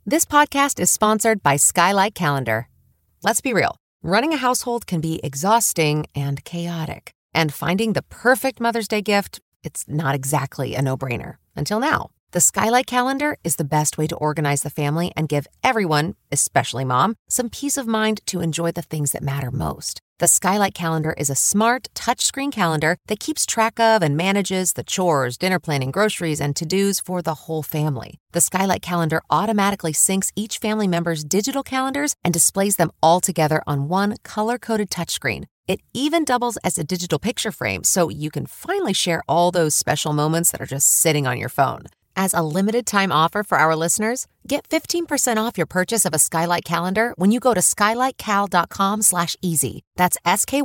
This podcast is sponsored by Skylight Calendar. Let's be real. Running a household can be exhausting and chaotic. And finding the perfect Mother's Day gift, it's not exactly a no-brainer. Until now. The Skylight Calendar is the best way to organize the family and give everyone, especially mom, some peace of mind to enjoy the things that matter most. The Skylight Calendar is a smart, touchscreen calendar that keeps track of and manages the chores, dinner planning, groceries, and to-dos for the whole family. The Skylight Calendar automatically syncs each family member's digital calendars and displays them all together on one color-coded touchscreen. It even doubles as a digital picture frame, so you can finally share all those special moments that are just sitting on your phone. As a limited-time offer for our listeners, get 15% off your purchase of a Skylight Calendar when you go to skylightcal.com/easy. That's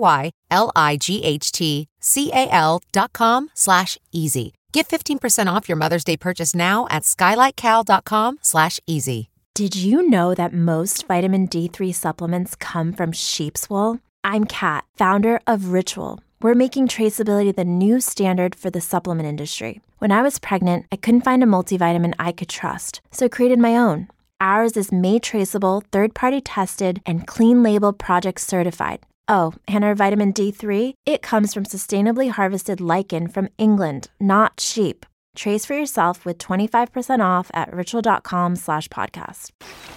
SKYLIGHTCAL.com/easy. Get 15% off your Mother's Day purchase now at skylightcal.com/easy. Did you know that most vitamin D3 supplements come from sheep's wool? I'm Kat, founder of Ritual. We're making traceability the new standard for the supplement industry. When I was pregnant, I couldn't find a multivitamin I could trust, so I created my own. Ours is made traceable, third-party tested, and clean label project certified. Oh, and our vitamin D3? It comes from sustainably harvested lichen from England, not sheep. Trace for yourself with 25% off at ritual.com/podcast.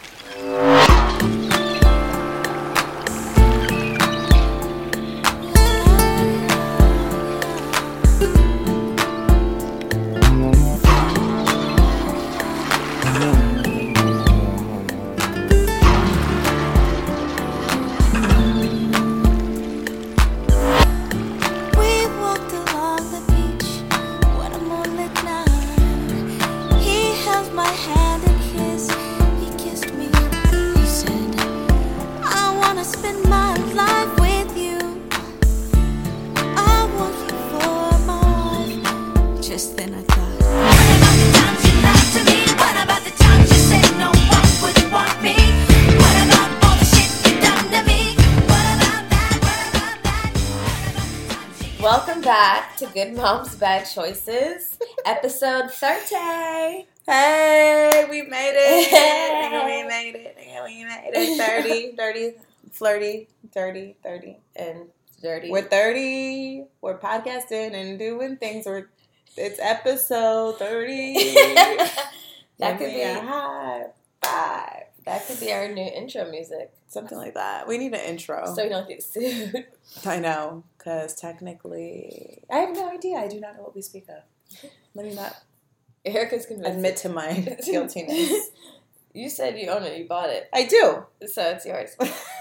Welcome back to Good Moms Bad Choices, episode 30. Hey, we made it. Hey. We made it. 30, dirty, flirty, dirty, And dirty. We're 30. We're podcasting and doing things. It's episode 30. That could be a high five. That could be our new intro music. Something like that. We need an intro. So we don't get sued. I know, because technically, I have no idea. I do not know what we speak of. Let me not Erica's convinced. admit to my guiltiness. You said you own it. You bought it. I do. So it's yours.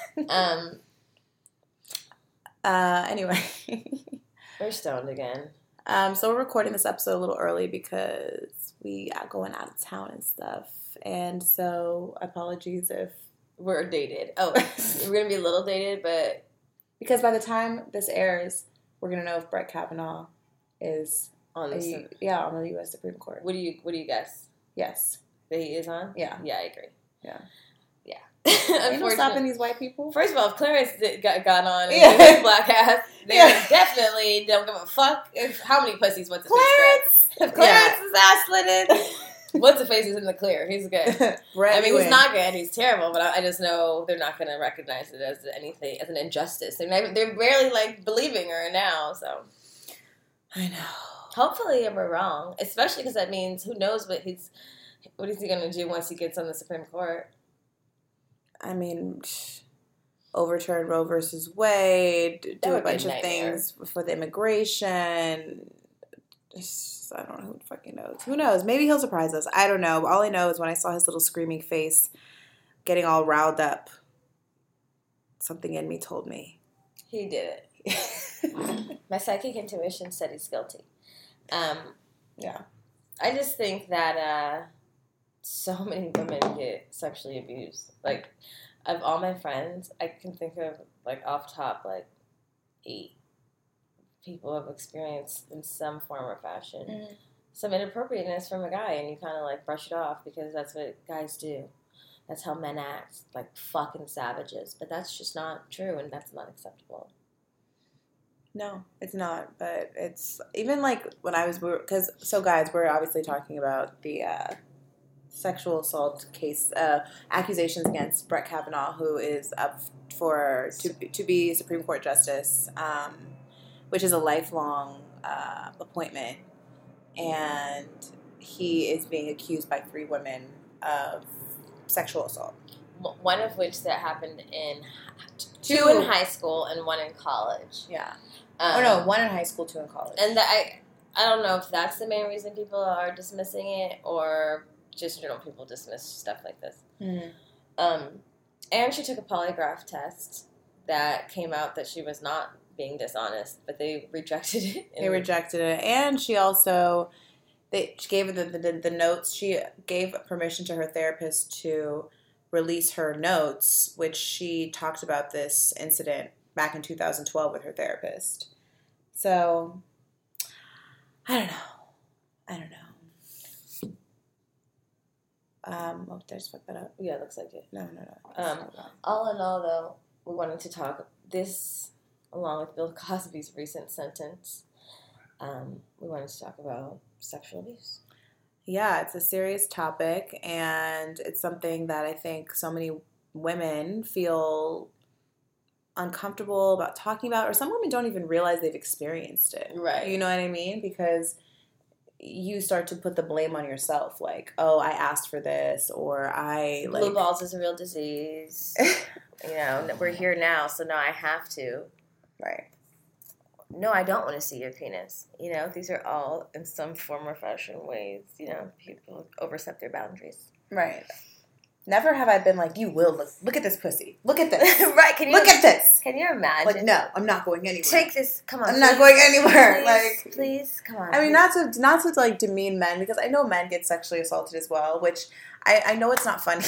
Anyway. We're stoned again. So we're recording this episode a little early because we are going out of town and stuff. And so apologies if we're dated. Oh, we're going to be a little dated, but... Because by the time this airs, we're going to know if Brett Kavanaugh is on the U.S. Supreme Court. What do you guess? Yes. That he is on? Yeah. Yeah, I agree. Yeah. Ain't no stopping these white people. First of all, if Clarence got on and Yeah. his black ass, they Yeah. definitely don't give a fuck if how many pussies what's his Clarence! face grab. If Clarence's ass slid in, what's the face is in the clear. He's good. Brett, I mean, he's not good. He's terrible, but I just know they're not going to recognize it as anything, as an injustice. They're barely like believing her now. So I know. Hopefully, we're wrong, especially because that means who knows what is he going to do once he gets on the Supreme Court. I mean, overturn Roe versus Wade, do a bunch of things for the immigration. I don't know who fucking knows. Who knows? Maybe he'll surprise us. I don't know. But all I know is when I saw his little screaming face getting all riled up, something in me told me. He did it. My psychic intuition said he's guilty. Yeah. I just think that so many women get sexually abused. Like, of all my friends, I can think of, like, off top, like, 8 people have experienced in some form or fashion some inappropriateness from a guy, and you kind of, like, brush it off because that's what guys do. That's how men act, like fucking savages. But that's just not true, and that's not acceptable. No, it's not. But it's even like when I was, because so guys, we're obviously talking about the sexual assault case accusations against Brett Kavanaugh, who is up to be Supreme Court Justice, which is a lifelong appointment, and he is being accused by 3 women of sexual assault. One of which that happened in 2 in high school and 1 in college. Yeah. 1 in high school, 2 in college. And I don't know if that's the main reason people are dismissing it, or just general people dismiss stuff like this. Mm-hmm. And she took a polygraph test that came out that she was not being dishonest, but they rejected it. They rejected it, and she also she gave the notes. She gave permission to her therapist to release her notes, which she talked about this incident back in 2012 with her therapist. So, I don't know. Oh, did I just fuck that up? Yeah, it looks like it. No. All in all, though, we wanted to talk this, along with Bill Cosby's recent sentence. We wanted to talk about sexual abuse. Yeah, it's a serious topic, and it's something that I think so many women feel uncomfortable about talking about, or some women don't even realize they've experienced it. Right. You know what I mean? Because you start to put the blame on yourself, like, oh, I asked for this, or I, like... Blue balls is a real disease. We're here now, so now I have to. Right. No, I don't want to see your penis. These are all, in some form or fashion, ways, people overstep their boundaries. Right. Never have I been like, you will look at this pussy. Look at this. Right. Look at this. Can you imagine? Like, no, I'm not going anywhere. Take this. Come on. I'm not going anywhere. Please, come on. I mean, not to like demean men, because I know men get sexually assaulted as well, which I know it's not funny.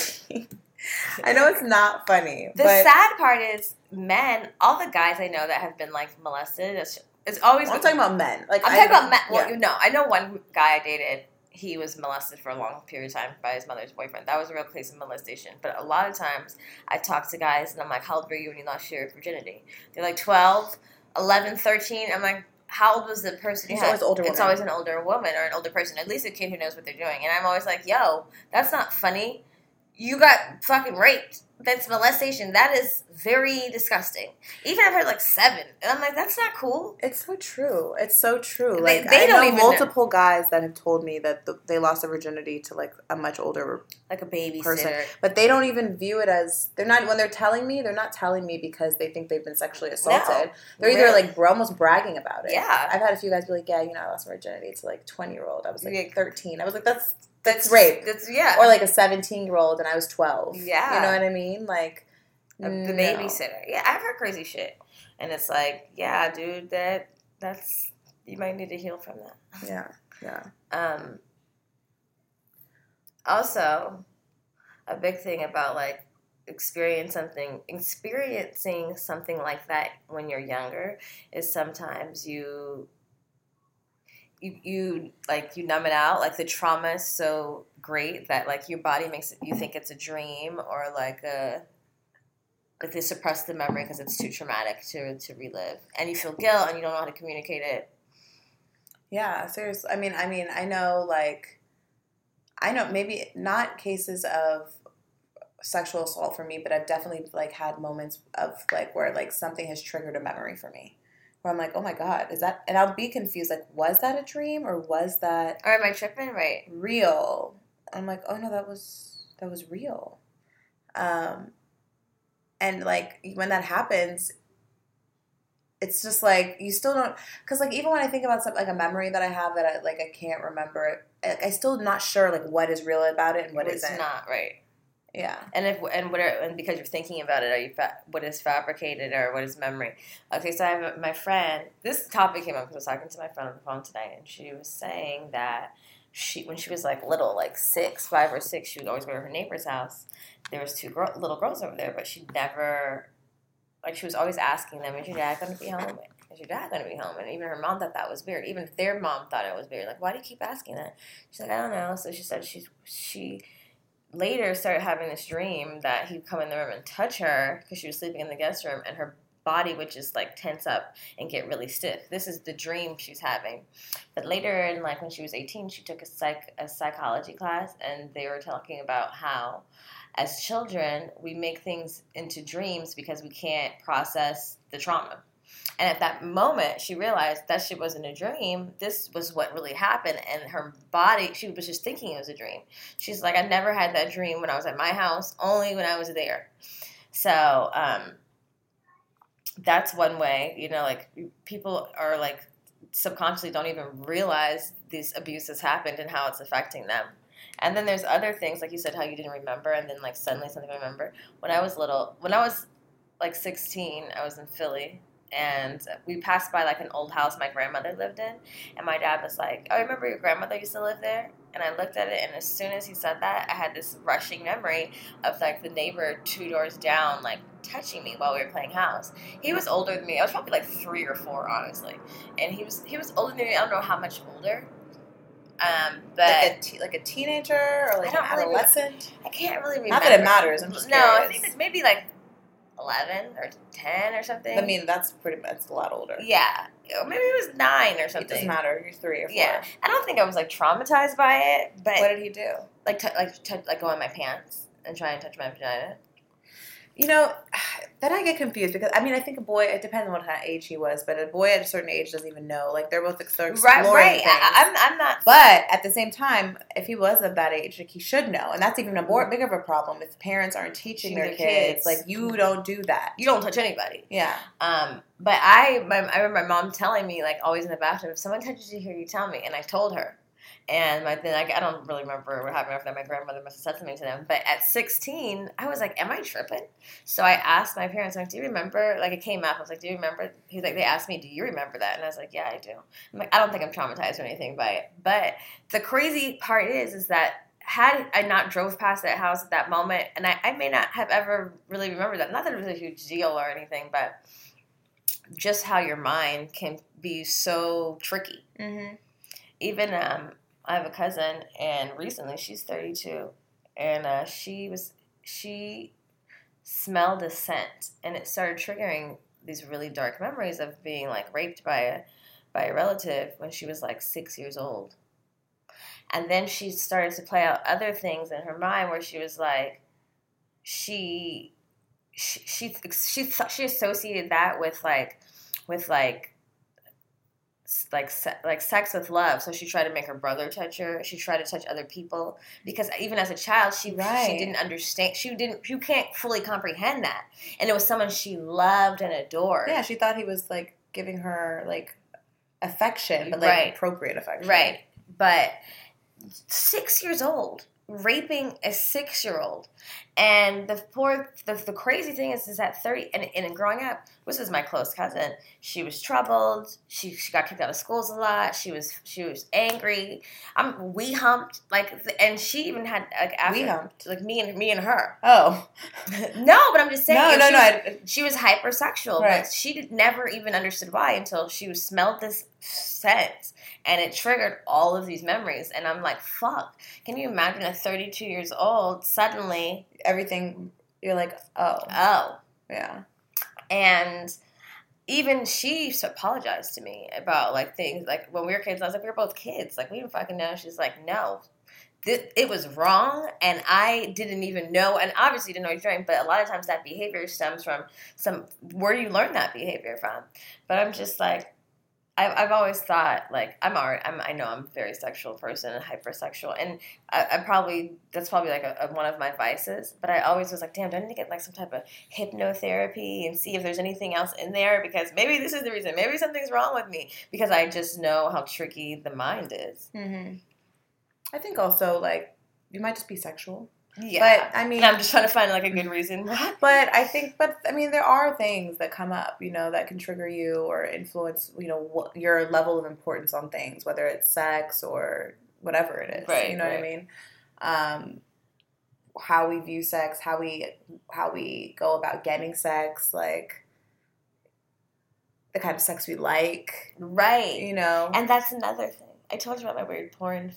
I know it's not funny. The sad part is men, all the guys I know that have been like molested, it's always... I'm talking about men. I'm talking about men. Well, I know one guy I dated, he was molested for a long period of time by his mother's boyfriend. That was a real case of molestation. But a lot of times I talk to guys and I'm like, how old were you when you lost your virginity? They're like 12, 11, 13. I'm like, how old was the person you had? Always older woman. It's always an older woman or an older person, at least a kid who knows what they're doing. And I'm always like, yo, that's not funny. You got fucking raped. That's molestation. That is very disgusting. Even if I've heard 7. And I'm like, that's not cool. It's so true. It's so true. They I don't know even multiple guys that have told me that they lost their virginity to a much older a babysitter person. But they don't even view it as, when they're telling me, they're not telling me because they think they've been sexually assaulted. No, they're either almost bragging about it. Yeah. I've had a few guys be like, yeah, I lost my virginity to 20-year-old. I was 13. I was like, that's rape. Yeah. Or a 17-year-old and I was 12. Yeah. You know what I mean? The babysitter. Yeah, I've heard crazy shit. And it's like, yeah, dude, that's you might need to heal from that. Yeah. Also, a big thing about experiencing something like that when you're younger is sometimes you numb it out. The trauma is so great that your body makes you think it's a dream, or they suppress the memory because it's too traumatic to relive, and you feel guilt and you don't know how to communicate it. Yeah, seriously. I mean, I know maybe not cases of sexual assault for me, but I've definitely had moments of where something has triggered a memory for me. Where I'm like, oh my God, is that? And I'll be confused. Was that a dream or was that? Or am I tripping? Right. Real. I'm like, oh no, that was real. And when that happens, it's just you still don't, because even when I think about something a memory that I have that I can't remember it, I still not sure what is real about it and what isn't. It's not right. Yeah. And because you're thinking about it, what is fabricated or what is memory? Okay, so I have my friend. This topic came up because I was talking to my friend on the phone tonight, and she was saying that when she was little, 5 or 6, she would always go to her neighbor's house. There was 2 little girls over there, but she never, she was always asking them, is your dad going to be home? Is your dad going to be home? And even her mom thought that was weird. Even their mom thought it was weird. Why do you keep asking that? She's like, I don't know. So she said she later started having this dream that he'd come in the room and touch her because she was sleeping in the guest room, and her body would just like tense up and get really stiff. This is the dream she's having. But later in like when she was 18, she took a psychology class, and they were talking about how as children we make things into dreams because we can't process the trauma. And at that moment, she realized that shit wasn't a dream. This was what really happened. And her body, she was just thinking it was a dream. She's like, I never had that dream when I was at my house, only when I was there. So that's one way, you know, like people are like subconsciously don't even realize these abuses happened and how it's affecting them. And then there's other things, like you said, how you didn't remember, and then like suddenly something I remember. When I was like 16, I was in Philly. And we passed by, like, an old house my grandmother lived in. And my dad was like, oh, remember your grandmother used to live there? And I looked at it, and as soon as he said that, I had this rushing memory of, like, the neighbor 2 doors down, like, touching me while we were playing house. He was older than me. I was probably, like, 3 or 4, honestly. And he was older than me. I don't know how much older. But like a teenager or like an adolescent? I can't really remember. Not that it matters. I'm just curious. I think it's maybe, like, 11 or 10 or something. I mean, that's a lot older. Yeah. Maybe it was 9 or something. It doesn't matter. You're 3 or 4. Yeah. I don't think I was, like, traumatized by it, but... What did he do? Like go in my pants and try and touch my vagina. You know, then I get confused because, I mean, I think a boy, it depends on what kind of age he was, but a boy at a certain age doesn't even know. Like, they're both exploring right. things. I'm not... But at the same time, if he was of that age, like, he should know. And that's even a more bigger of a problem if parents aren't teaching their kids. Like, you don't do that. You don't touch anybody. Yeah. But I remember my mom telling me, like, always in the bathroom, if someone touches you here, you tell me. And I told her. And I don't really remember what happened after that. My grandmother must have said something to them. But at 16, I was like, am I tripping? So I asked my parents, like, do you remember? Like, it came up. I was like, do you remember? He was like, they asked me, do you remember that? And I was like, yeah, I do. I'm like, I don't think I'm traumatized or anything by it. But the crazy part is that had I not drove past that house at that moment, and I may not have ever really remembered that. Not that it was a huge deal or anything, but just how your mind can be so tricky. Mm-hmm. Even I have a cousin, and recently she's 32, and she smelled a scent, and it started triggering these really dark memories of being like raped by a relative when she was like 6 years old. And then she started to play out other things in her mind where she was like, she associated that with sex with love. So she tried to make her brother touch her. She tried to touch other people because even as a child, she didn't understand. You can't fully comprehend that. And it was someone she loved and adored. Yeah, she thought he was like giving her like affection, but like appropriate affection. Right. But 6 years old, raping a 6-year-old. And the crazy thing is at 30, and growing up, this was my close cousin. She was troubled. She got kicked out of schools a lot. She was angry. We humped, and she even had we humped, me and her. Oh, no, but I'm just saying. No. She was hypersexual, right. But she never even understood why until she smelled this scent. And it triggered all of these memories. And I'm like, fuck. Can you imagine at 32 years old, suddenly... Everything, you're like, oh. Oh. Yeah. And even she apologized to me about, like, things. Like, when we were kids, I was like, we were both kids. Like, we didn't fucking know. She's like, no. It was wrong, and I didn't even know. And obviously didn't know what you're doing. But a lot of times that behavior stems from where you learn that behavior from. But I'm just like... I've always thought, like, I know I'm a very sexual person and hypersexual, and that's probably like one of my vices, but I always was like, damn, do I need to get like some type of hypnotherapy and see if there's anything else in there, because maybe this is the reason, maybe something's wrong with me, because I just know how tricky the mind is. Mm-hmm. I think also, like, you might just be sexual. Yeah, but I mean, I'm just trying to find like a good reason. But I mean, there are things that come up, you know, that can trigger you or influence, you know, your level of importance on things, whether it's sex or whatever it is. Right, you know what I mean? How we view sex, how we go about getting sex, like the kind of sex we like, right? You know, and that's another thing. I told you about my weird porn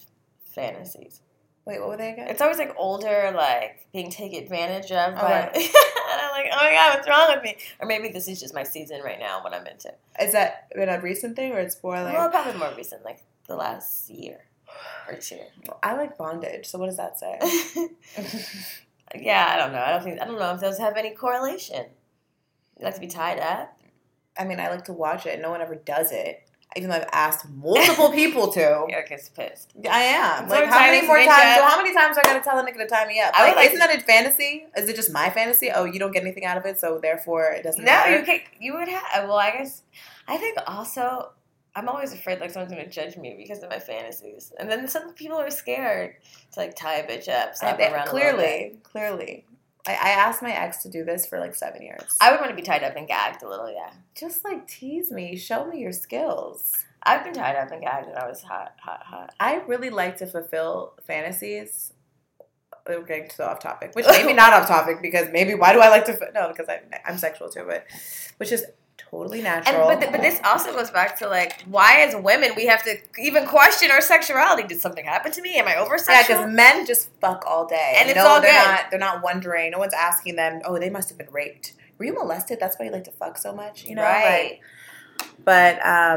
fantasies. Wait, what were they again? It's always, like, older, like, being taken advantage of. But, I and I'm like, oh my God, what's wrong with me? Or maybe this is just my season right now, what I'm into. Is that been a recent thing or it's more like... Well, probably more recent, like the last year or two. Well, I like bondage, so what does that say? Yeah, I don't know. I don't know if those have any correlation. You like to be tied up? I mean, I like to watch it. No one ever does it. Even though I've asked multiple people to. Erica's pissed. I am. Like, how many times do I gotta tell a nigga to tie me up? Isn't that a fantasy? Is it just my fantasy? Oh, you don't get anything out of it, so therefore it doesn't matter? No, you would have. Well, I think also, I'm always afraid like someone's gonna judge me because of my fantasies. And then some people are scared to like tie a bitch up, slap her around Clearly. I asked my ex to do this for like 7 years. I would want to be tied up and gagged a little, yeah. Just like tease me. Show me your skills. I've been tied up and gagged when I was hot. I really like to fulfill fantasies. We're getting so off topic. Which maybe not off topic because maybe why do I like to... No, because I'm sexual too, but... Which is totally natural. But this also goes back to like why as women we have to even question our sexuality. Did something happen to me? Am I over-sexual? Yeah, because men just fuck all day. And it's all good. They're not wondering. No one's asking them, oh, they must have been raped. Were you molested? That's why you like to fuck so much? You know? Right. But,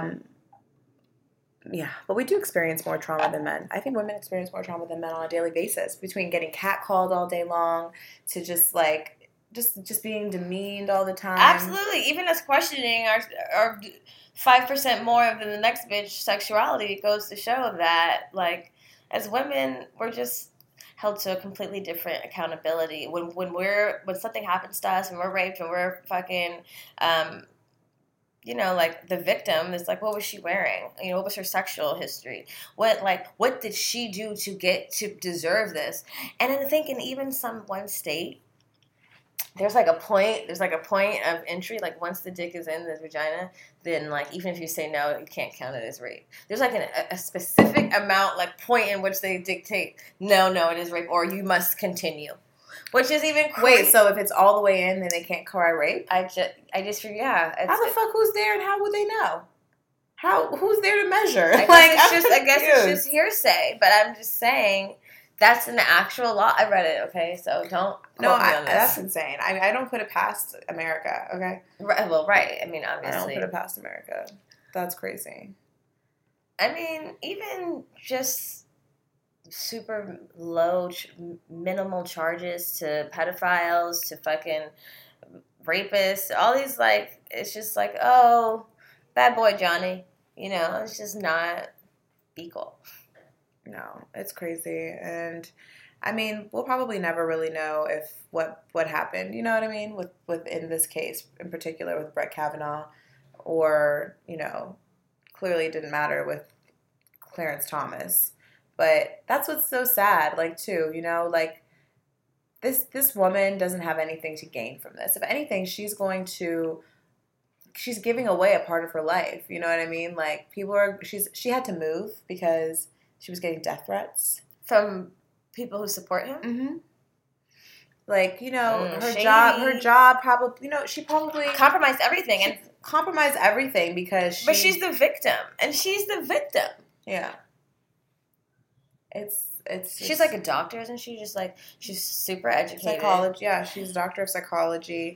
yeah. But we do experience more trauma than men. I think women experience more trauma than men on a daily basis. Between getting catcalled all day long to just like... Just being demeaned all the time. Absolutely. Even us questioning our 5% more than the next bitch sexuality goes to show that, like, as women, we're just held to a completely different accountability. When something happens to us and we're raped and we're fucking, like the victim is like, what was she wearing? You know, what was her sexual history? What did she do to deserve this? And I think in even one state, there's a point of entry, like once the dick is in the vagina, then like even if you say no, you can't count it as rape. There's like a specific amount, like point in which they dictate, no, it is rape, or you must continue. Which is even crazy. Wait, so if it's all the way in, then they can't cry rape? I just yeah. How the fuck who's there and how would they know? Who's there to measure? I guess it's just hearsay, but I'm just saying that's an actual law. I read it, okay? So don't quote me on this. That's insane. I don't put it past America, okay? Right, well, right. I mean, obviously. I don't put it past America. That's crazy. I mean, even just super low, minimal charges to pedophiles, to fucking rapists, all these, like, it's just like, oh, bad boy Johnny. You know, it's just not equal. No, it's crazy. And I mean, we'll probably never really know if what happened, you know what I mean? With in this case in particular with Brett Kavanaugh, or, you know, clearly it didn't matter with Clarence Thomas. But that's what's so sad, like, too, you know, like this woman doesn't have anything to gain from this. If anything, she's giving away a part of her life, you know what I mean? Like, she had to move because she was getting death threats from people who support him. Mm-hmm. Like, you know, her job probably, you know, she probably compromised everything because but she's the victim, and she's the victim. Yeah. She's like a doctor, isn't she? Just like she's super educated. Psychology, yeah. She's a doctor of psychology.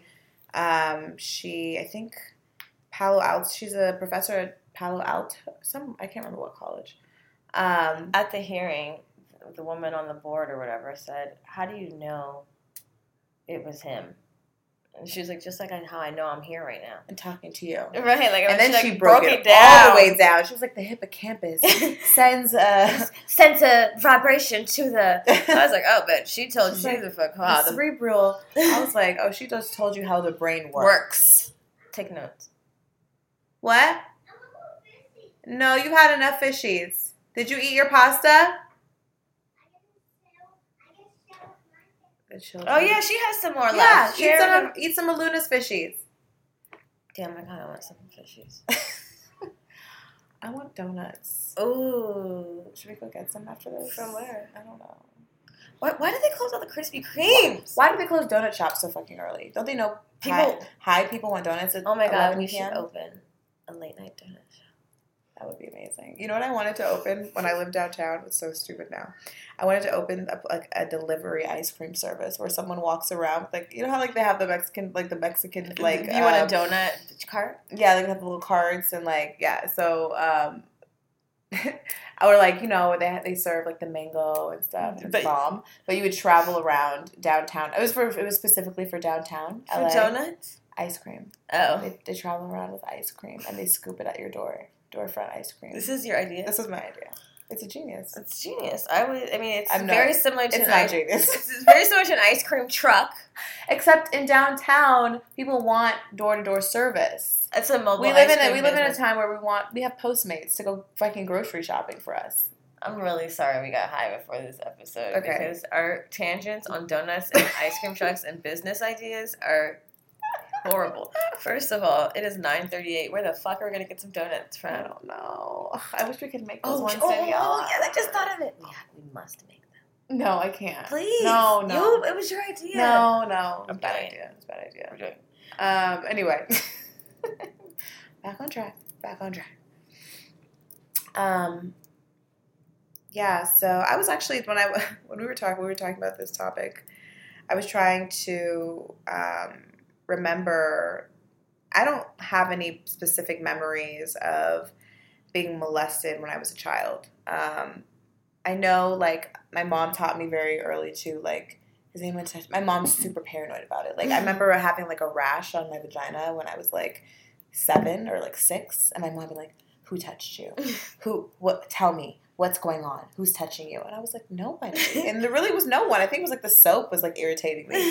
I think Palo Alto. She's a professor at Palo Alto. I can't remember what college. At the hearing, the woman on the board or whatever said, "How do you know it was him?" And she was like, "Just like how I know I'm here right now and talking to you." Right, like, and then she broke it down all the way down. She was like, "The hippocampus sends a vibration to the." I was like, "Oh, but she told you the fuck how the cerebral." I was like, "Oh, she just told you how the brain works." Take notes. What? No, you've had enough fishies. Did you eat your pasta? Oh yeah, she has some more left. Yeah, eat some of Luna's fishies. Damn, I kind of want some fishies. I want donuts. Ooh, should we go get some after this? From where? I don't know. Why did they close all the Krispy Kremes? Why did they close donut shops so fucking early? Don't they know people want donuts? Oh my god, we should open a late night donut shop. That would be amazing. You know what I wanted to open when I lived downtown? It's so stupid now. I wanted to open a delivery ice cream service where someone walks around with, like, you know how like they have the Mexican like. You want a donut cart? Yeah, like they have the little carts and like yeah. So or like, you know, they serve like the mango and stuff. It's bomb. But you would travel around downtown. It was specifically for downtown. For LA. donuts? Ice cream. Oh. They travel around with ice cream and they scoop it at your doorfront ice cream. This is your idea? This was my idea. It's a genius. It's genius. It's very similar to genius. It's very similar to an ice cream truck. Except in downtown, people want door-to-door service. It's a mobile. We live in a time where we have Postmates to go fucking grocery shopping for us. I'm really sorry we got high before this episode because our tangents on donuts and ice cream trucks and business ideas are horrible. First of all, it is 9:38. Where the fuck are we gonna get some donuts from? I don't know. I wish we could make those ones. Oh, yeah, I just thought of it. Yeah, we must make them. No, I can't. Please. No. It was your idea. No. It's a bad idea. We're doing it. Anyway. Back on track. Yeah, so I was actually, when we were talking about this topic, I was trying to remember, I don't have any specific memories of being molested when I was a child. I know, like, my mom taught me very early to, like, my mom's super paranoid about it. Like, I remember having, like, a rash on my vagina when I was, like, 7 or, like, 6, and my mom would be like, who touched you? Tell me. What's going on? Who's touching you? And I was like, nobody. And there really was no one. I think it was, like, the soap was, like, irritating me.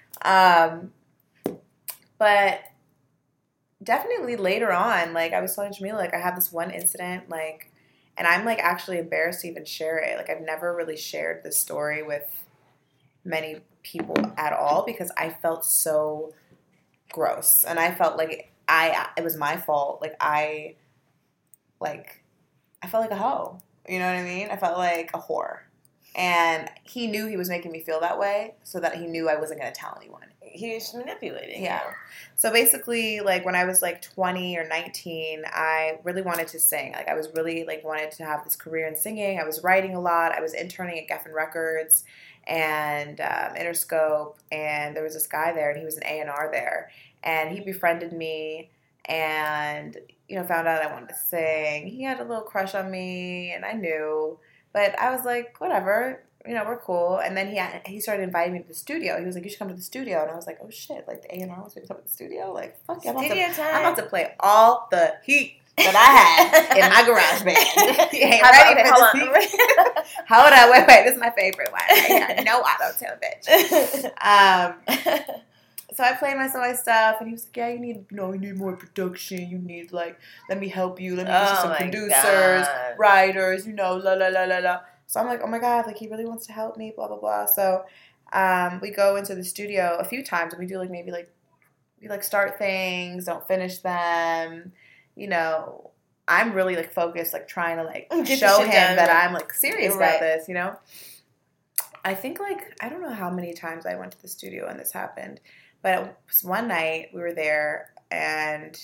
But definitely later on, like, I was telling Jamila, like, I had this one incident, like, and I'm, like, actually embarrassed to even share it. Like, I've never really shared this story with many people at all because I felt so gross. And I felt like it was my fault. Like, I felt like a hoe. You know what I mean? I felt like a whore. And he knew he was making me feel that way so that he knew I wasn't going to tell anyone. He was manipulating. Yeah. So basically, like, when I was, like, 20 or 19, I really wanted to sing. Like, I was really, like, wanted to have this career in singing. I was writing a lot. I was interning at Geffen Records and Interscope. And there was this guy there, and he was an A&R there. And he befriended me and, you know, found out I wanted to sing. He had a little crush on me, and I knew. But I was like, whatever. You know, we're cool. And then he started inviting me to the studio. He was like, you should come to the studio. And I was like, oh, shit. Like, the A&R wants me to come to the studio? Like, fuck yeah. I'm about to play all the heat that I had in my garage band. You ain't ready for this heat? Hold on. Wait. This is my favorite one. Right here. No auto-tune, bitch. So I played my stuff, and he was like, yeah, you need more production. You need, like, let me help you. Let me get you some producers, writers, you know, la, la, la, la, la. So I'm like, oh, my God, like, he really wants to help me, blah, blah, blah. So we go into the studio a few times, and we do, like, maybe, like, we, like, start things, don't finish them. You know, I'm really, like, focused, like, trying to, like, show him that I'm, like, serious about this, you know. I think, like, I don't know how many times I went to the studio and this happened. But one night we were there, and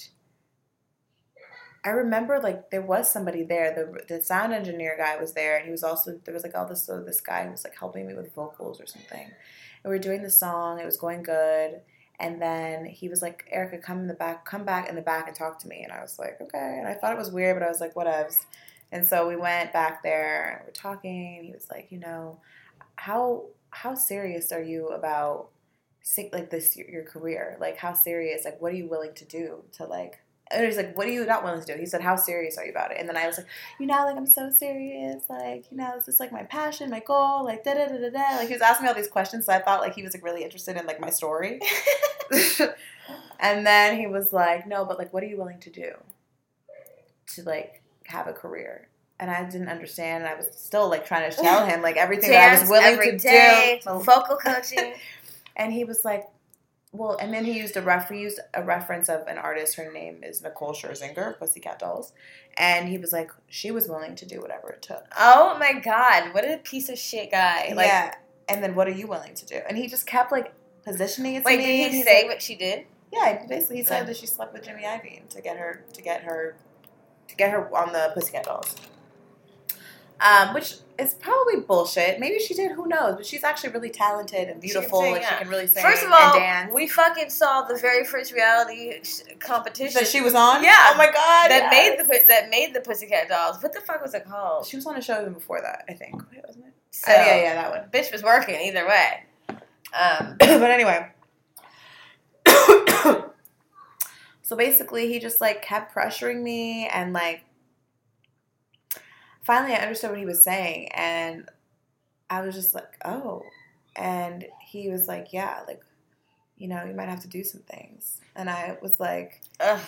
I remember, like, there was somebody there. The sound engineer guy was there, and he was also, there was, like, this guy who was, like, helping me with vocals or something. And we were doing the song. It was going good. And then he was like, Erica, come back in the back and talk to me. And I was like, okay. And I thought it was weird, but I was like, whatevs. And so we went back there, and we're talking, and he was like, you know, how serious are you about like this, your career? Like, how serious, like, what are you willing to do to, like, and he's like, what are you not willing to do? He said, how serious are you about it? And then I was like, you know, like, I'm so serious, like, you know, this is, like, my passion, my goal, like, da-da-da-da-da. Like, he was asking me all these questions, so I thought, like, he was, like, really interested in, like, my story. And then he was like, no, but, like, what are you willing to do to, like, have a career? And I didn't understand, and I was still, like, trying to tell him, like, everything that I was willing to do. Vocal coaching. And he was like, well, and then he used a reference of an artist. Her name is Nicole Scherzinger, Pussycat Dolls. And he was like, she was willing to do whatever it took. Oh, my God. What a piece of shit guy. Like, yeah. And then what are you willing to do? And he just kept, like, positioning it to me. Wait, did he say what she did? Yeah, basically he said that she slept with Jimmy Iovine to get her to get her on the Pussycat Dolls. Which is probably bullshit. Maybe she did. Who knows? But she's actually really talented and beautiful. She can really sing. First of all, and dance. We fucking saw the very first reality competition that she was on. Yeah. Oh my god. That made the Pussycat Dolls. What the fuck was it called? She was on a show even before that, I think. Wait, wasn't it? So, yeah, that one. Bitch was working either way. But anyway. So basically, he just like kept pressuring me, and like. Finally, I understood what he was saying, and I was just like, oh. And he was like, yeah, like, you know, you might have to do some things. And I was like, ugh,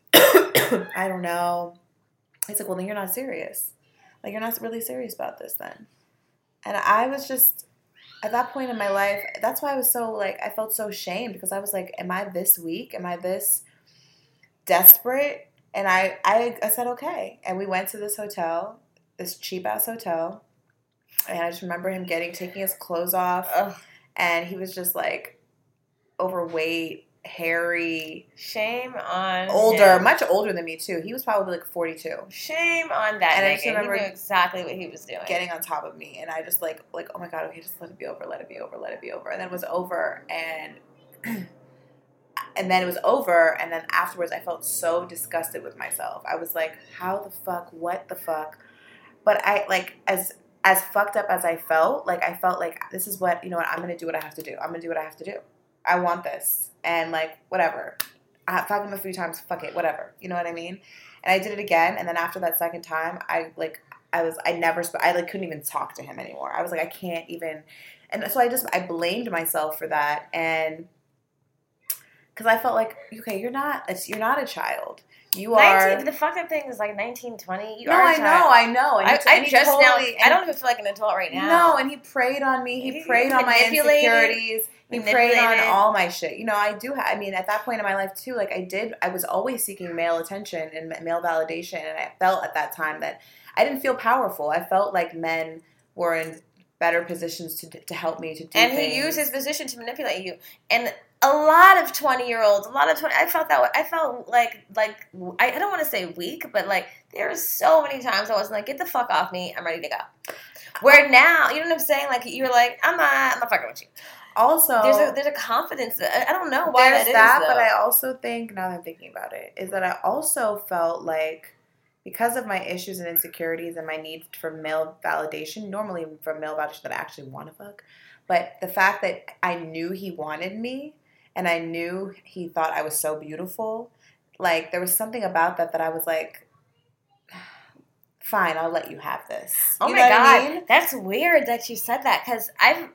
I don't know. He's like, well, then you're not serious. Like, you're not really serious about this then. And I was just, at that point in my life, that's why I was so, like, I felt so shamed, because I was like, am I this weak? Am I this desperate? And I said, okay. And we went to this hotel. This cheap-ass hotel, and I just remember him taking his clothes off, and he was just, like, overweight, hairy. Shame on older, him. Much older than me, too. He was probably, like, 42. Shame on that nigga. He knew exactly what he was doing. Getting on top of me, and I just, like, oh, my God, okay, just let it be over, let it be over, let it be over. And then it was over, and then it was over, and then afterwards I felt so disgusted with myself. I was like, how the fuck, what the fuck? But I, like, as fucked up as I felt like, this is what, you know what, I'm going to do what I have to do. I'm going to do what I have to do. I want this. And, like, whatever. I fucked him a few times, fuck it, whatever. You know what I mean? And I did it again, and then after that second time, I couldn't even talk to him anymore. I was like, I can't even, and so I blamed myself for that, and, because I felt like, okay, you're not a child. You are. The fucked up thing is like 19, 20. You no, are a child. I know. And I don't even feel like an adult right now. No, and he preyed on me. He preyed on my insecurities. He preyed on all my shit. You know, I do. I mean, at that point in my life too, like I was always seeking male attention and male validation, and I felt at that time that I didn't feel powerful. I felt like men were in better positions to help me to do and things. And he used his position to manipulate you. And a lot of 20-year-olds, I felt that way. I felt like I don't want to say weak, but like there were so many times I was like, get the fuck off me, I'm ready to go. Where now, you know what I'm saying? Like you're like, I'm not fucking with you. Also, there's a confidence. I don't know why that is. But I also think, now that I'm thinking about it, is that I also felt like, because of my issues and insecurities and my need for male validation, normally from male validation that I actually want to fuck, but the fact that I knew he wanted me and I knew he thought I was so beautiful, like there was something about that I was like, fine, I'll let you have this. Oh my God, that's weird that you said that, because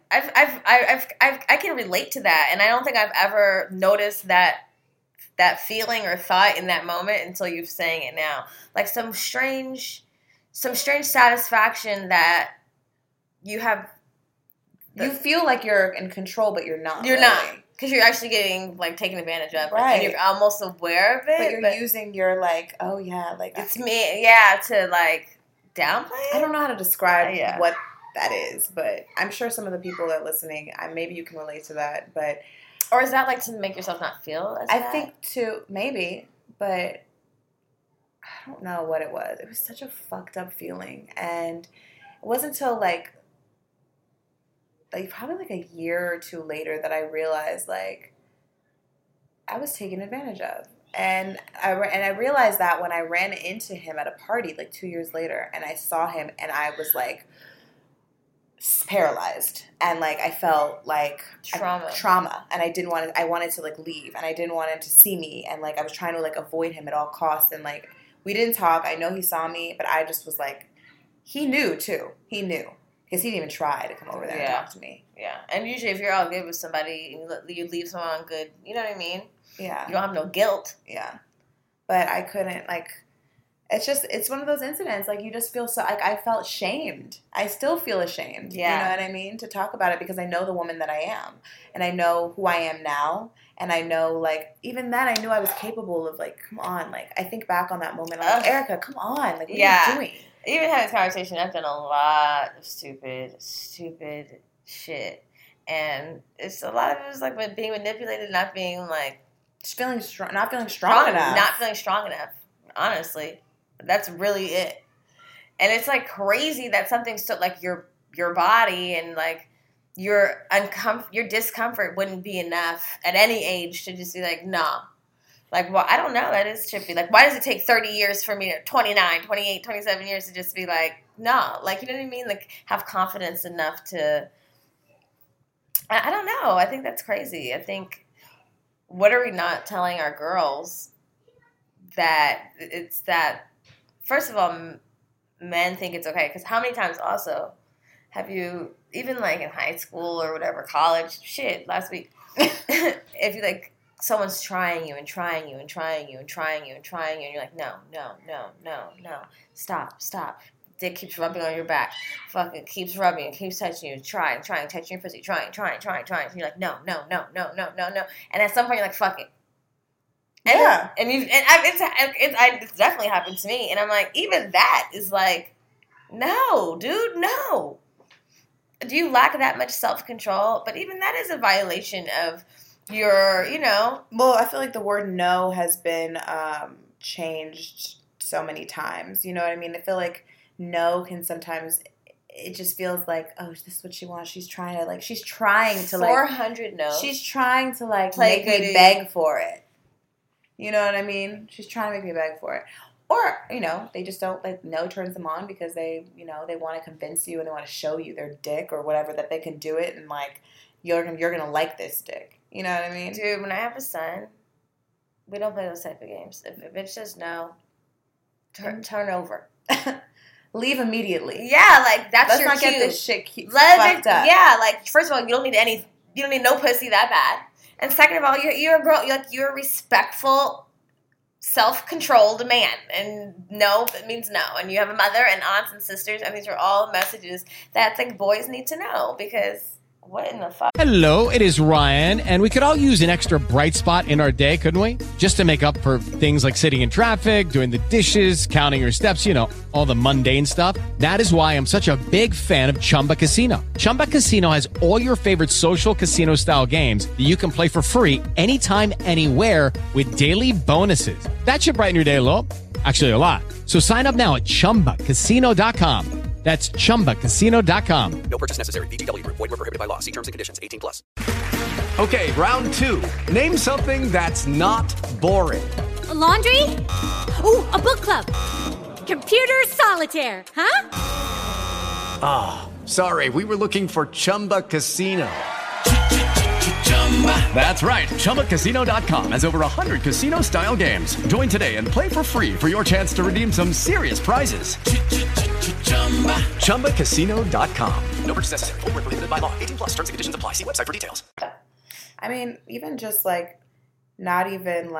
I can relate to that, and I don't think I've ever noticed that feeling or thought in that moment until you're saying it now. Like some strange satisfaction that you have. You feel like you're in control, but you're not. You're not. Because you're actually getting, like, taken advantage of. Right. And you're almost aware of it. But you're using your, like, oh, yeah. Like it's me, yeah, to, like, downplay it? I don't know how to describe what that is, but I'm sure some of the people that are listening, maybe you can relate to that, but... Or is that, like, to make yourself not feel as bad? I think, too, maybe, but I don't know what it was. It was such a fucked up feeling, and it wasn't until, like probably like a year or two later that I realized, like, I was taken advantage of. And I realized that when I ran into him at a party, like 2 years later, and I saw him, and I was, like, paralyzed. And, like, I felt, like... Trauma. And I wanted to, like, leave. And I didn't want him to see me. And, like, I was trying to, like, avoid him at all costs. And, like, we didn't talk. I know he saw me, but I just was, like... He knew, too. He knew. Because he didn't even try to come over there and talk to me. Yeah. And usually if you're all good with somebody, you leave someone on good, you know what I mean? Yeah. You don't have no guilt. Yeah. But I couldn't, like, it's one of those incidents, like, you just feel so, like, I felt shamed. I still feel ashamed. Yeah. You know what I mean? To talk about it, because I know the woman that I am. And I know who I am now. And I know, like, even then I knew I was capable of, like, come on. Like, I think back on that moment, like, Erica, come on. Like, what are you doing? Even having this conversation, I've done a lot of stupid shit. And it's a lot of it was like being manipulated, not being like... Just not feeling strong enough. Not feeling strong enough, honestly. That's really it. And it's like crazy that something so like your body and like your discomfort wouldn't be enough at any age to just be like, nah. Like, well, I don't know. That is trippy. Like, why does it take 30 years for me, 29, 28, 27 years to just be like, no. Like, you know what I mean? Like, have confidence enough to, I don't know. I think that's crazy. I think, what are we not telling our girls that it's that, first of all, men think it's okay. Because how many times also have you, even like in high school or whatever, college, shit, last week, if you like, someone's trying you and trying you and trying you and trying you and trying you, and you're like, no, stop. Dick keeps rubbing on your back, fucking keeps rubbing, keeps touching you, trying, touching your pussy, trying. And you're like, no. And at some point, you're like, fuck it. And yeah. It's definitely happened to me. And I'm like, even that is like, no, dude, no. Do you lack that much self-control? But even that is a violation of your, Well, I feel like the word no has been changed so many times. You know what I mean? I feel like no can sometimes, it just feels like, oh, this is what she wants. She's trying to 400 no's. She's trying to make me beg for it. You know what I mean? She's trying to make me beg for it. Or, they just don't, no turns them on because they, they want to convince you and they want to show you their dick or whatever, that they can do it and, you're going to like this dick. You know what I mean? Dude, when I have a son, we don't play those type of games. If a bitch says no, turn over. Leave immediately. Yeah, that's Let's your not cue. Get this shit fucked up. Yeah, first of all, you don't need no pussy that bad. And second of all, you're a girl, you're a respectful, self-controlled man. And no, it means no. And you have a mother and aunts and sisters, and these are all messages that boys need to know, because what in the fuck? Hello, it is Ryan, and we could all use an extra bright spot in our day, couldn't we? Just to make up for things like sitting in traffic, doing the dishes, counting your steps, all the mundane stuff. That is why I'm such a big fan of Chumba Casino. Chumba Casino has all your favorite social casino-style games that you can play for free anytime, anywhere with daily bonuses. That should brighten your day a little. Actually, a lot. So sign up now at ChumbaCasino.com. That's ChumbaCasino.com. No purchase necessary. VGW Group. Void where prohibited by law. See terms and conditions. 18+. Okay, round two. Name something that's not boring. A laundry? Ooh, a book club. Computer solitaire, huh? Ah, sorry. We were looking for Chumba Casino. That's right. ChumbaCasino.com has over 100 casino-style games. Join today and play for free for your chance to redeem some serious prizes. ChumbaCasino.com. No purchase necessary. Void where prohibited by law. 18+. Terms and conditions apply. See website for details. I mean, even just not even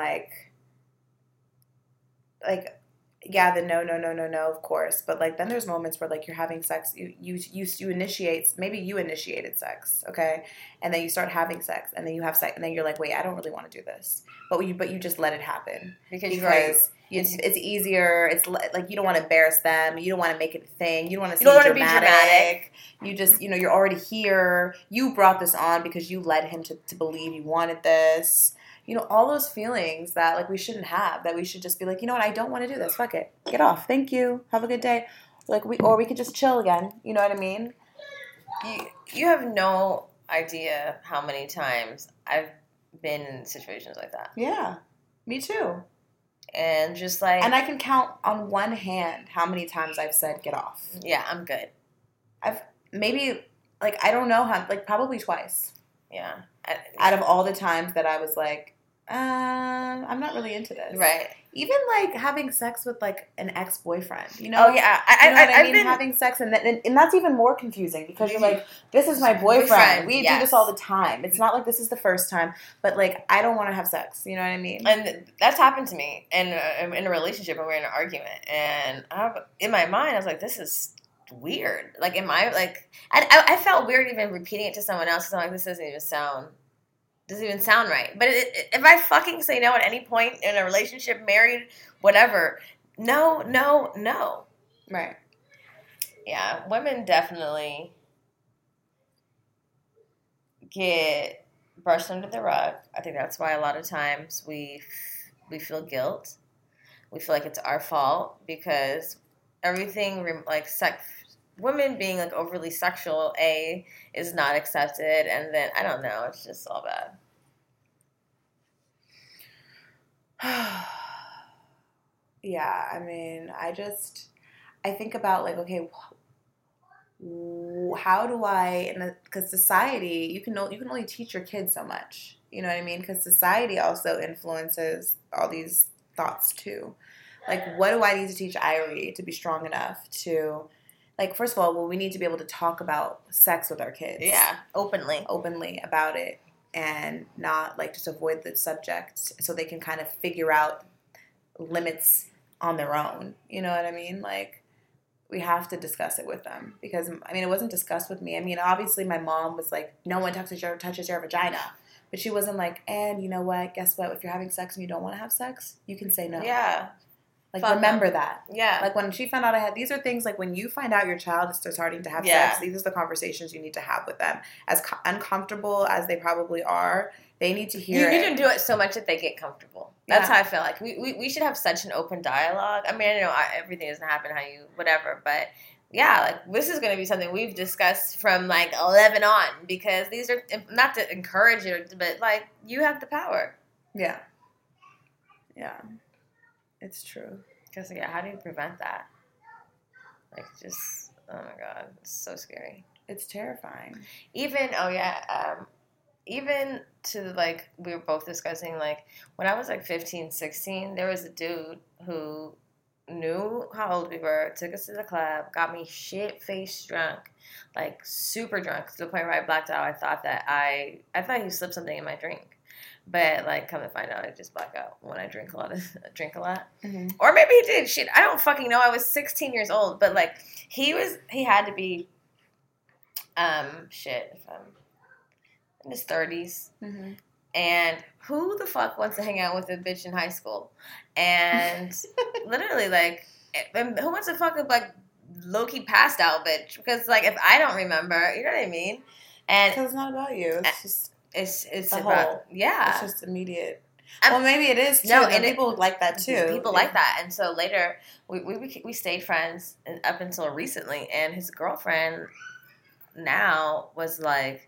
yeah, the no, of course. But then there's moments where you're having sex, you initiate, maybe you initiated sex, okay? And then you start having sex, and then you have sex, and then you're like, wait, I don't really want to do this. But you just let it happen. Because it's easier. It's you don't want to embarrass them. You don't want to make it a thing. You don't want to be dramatic. You just, you're already here. You brought this on because you led him to believe you wanted this. All those feelings that we shouldn't have, that we should just be like, you know what, I don't want to do this. Fuck it. Get off. Thank you. Have a good day. We could just chill again. You know what I mean? You have no idea how many times I've been in situations like that. Yeah. Me too. And just and I can count on one hand how many times I've said get off. Yeah, I'm good. I've maybe I don't know how, probably twice. Yeah. Out of all the times that I was like, I'm not really into this. Right. Even having sex with an ex-boyfriend, Oh yeah, I've been having sex, and that's even more confusing because you're like, this is my boyfriend. We do this all the time. It's not like this is the first time, but I don't want to have sex. You know what I mean? And that's happened to me in a relationship when we were in an argument, and in my mind I was like, this is weird. I felt weird even repeating it to someone else because I'm like, this doesn't even sound right. But if I fucking say no at any point in a relationship, married, whatever, no. Right. Yeah, women definitely get brushed under the rug. I think that's why a lot of times we feel guilt. we feel like it's our fault because everything like women being like overly sexual is not accepted, and then I don't know, it's just all bad. Yeah, I mean, I think about like, okay, how do I? Because society, you can only teach your kids so much. You know what I mean? Because society also influences all these thoughts too. Like, what do I need to teach Irie to be strong enough to, like, first of all, well, we need to be able to talk about sex with our kids. Yeah, openly about it, and not like just avoid the subject so they can kind of figure out limits on their own. You know what I mean? Like, we have to discuss it with them because, I mean, it wasn't discussed with me. I mean, obviously my mom was like, no one touches your vagina. But she wasn't like, and you know what? Guess what? If you're having sex and you don't want to have sex, you can say no. Yeah. Like, remember that. Yeah. Like, when she found out these are things, like, when you find out your child is starting to have sex, these are the conversations you need to have with them. As uncomfortable as they probably are, they need to hear it. You need to do it so much that they get comfortable. That's how I feel like. We should have such an open dialogue. I mean, I know everything doesn't happen how you, whatever, but yeah, like, this is going to be something we've discussed from, like, 11 on, because these are, not to encourage it, but, like, you have the power. Yeah. Yeah. It's true. Because, yeah, how do you prevent that? Like, just, oh, my God, it's so scary. It's terrifying. Even to, like, we were both discussing, like, when I was, like, 15, 16, there was a dude who knew how old we were, took us to the club, got me shit-faced drunk, like, super drunk, to the point where I blacked out. I thought he slipped something in my drink. But, like, come to find out, I just black out when I drink a lot. Mm-hmm. Or maybe he did. Shit, I don't fucking know. I was 16 years old. But, like, he had to be, if I'm in his 30s. Mm-hmm. And who the fuck wants to hang out with a bitch in high school? And literally, like, who wants to fuck with, like, low-key passed out bitch? Because, like, if I don't remember, you know what I mean? And because it's not about you. It's just... It's about, yeah. It's just immediate. Well, maybe it is, too. No, and people like that, too. People like that. And so later, we stayed friends up until recently. And his girlfriend now was, like,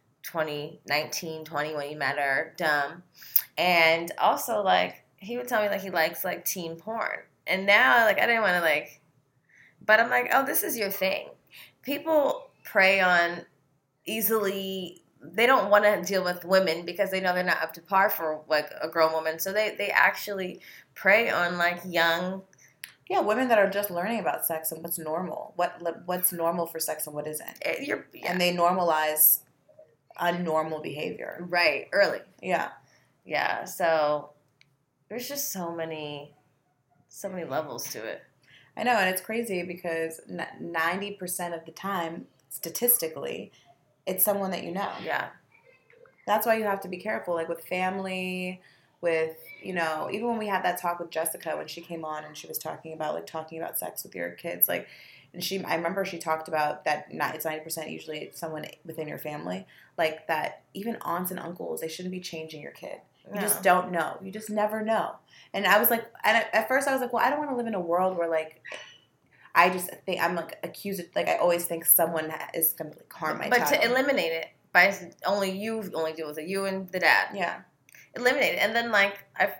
19, 20 when he met her. Dumb. And also, like, he would tell me, like, he likes, like, teen porn. And now, like, I didn't want to, like... But I'm like, oh, this is your thing. People prey on easily... They don't want to deal with women because they know they're not up to par for, like, a grown woman. So they actually prey on, like, young... Yeah, women that are just learning about sex and what's normal. What's normal for sex and what isn't. And they normalize unnormal behavior. Right, early. Yeah. Yeah, so there's just so many levels to it. I know, and it's crazy because 90% of the time, statistically... It's someone that you know. Yeah. That's why you have to be careful, like with family, with, you know, even when we had that talk with Jessica when she came on and she was talking about sex with your kids, like, and I remember she talked about that it's 90% usually someone within your family, like that even aunts and uncles, they shouldn't be changing your kid. You just don't know. You just never know. And I was like, and at first I was like, well, I don't want to live in a world where, like, I just think I'm, like, accused. Like, I always think someone is going to, like, harm my child. But to eliminate it by only deal with it, you and the dad. Yeah. Eliminate it. And then, like,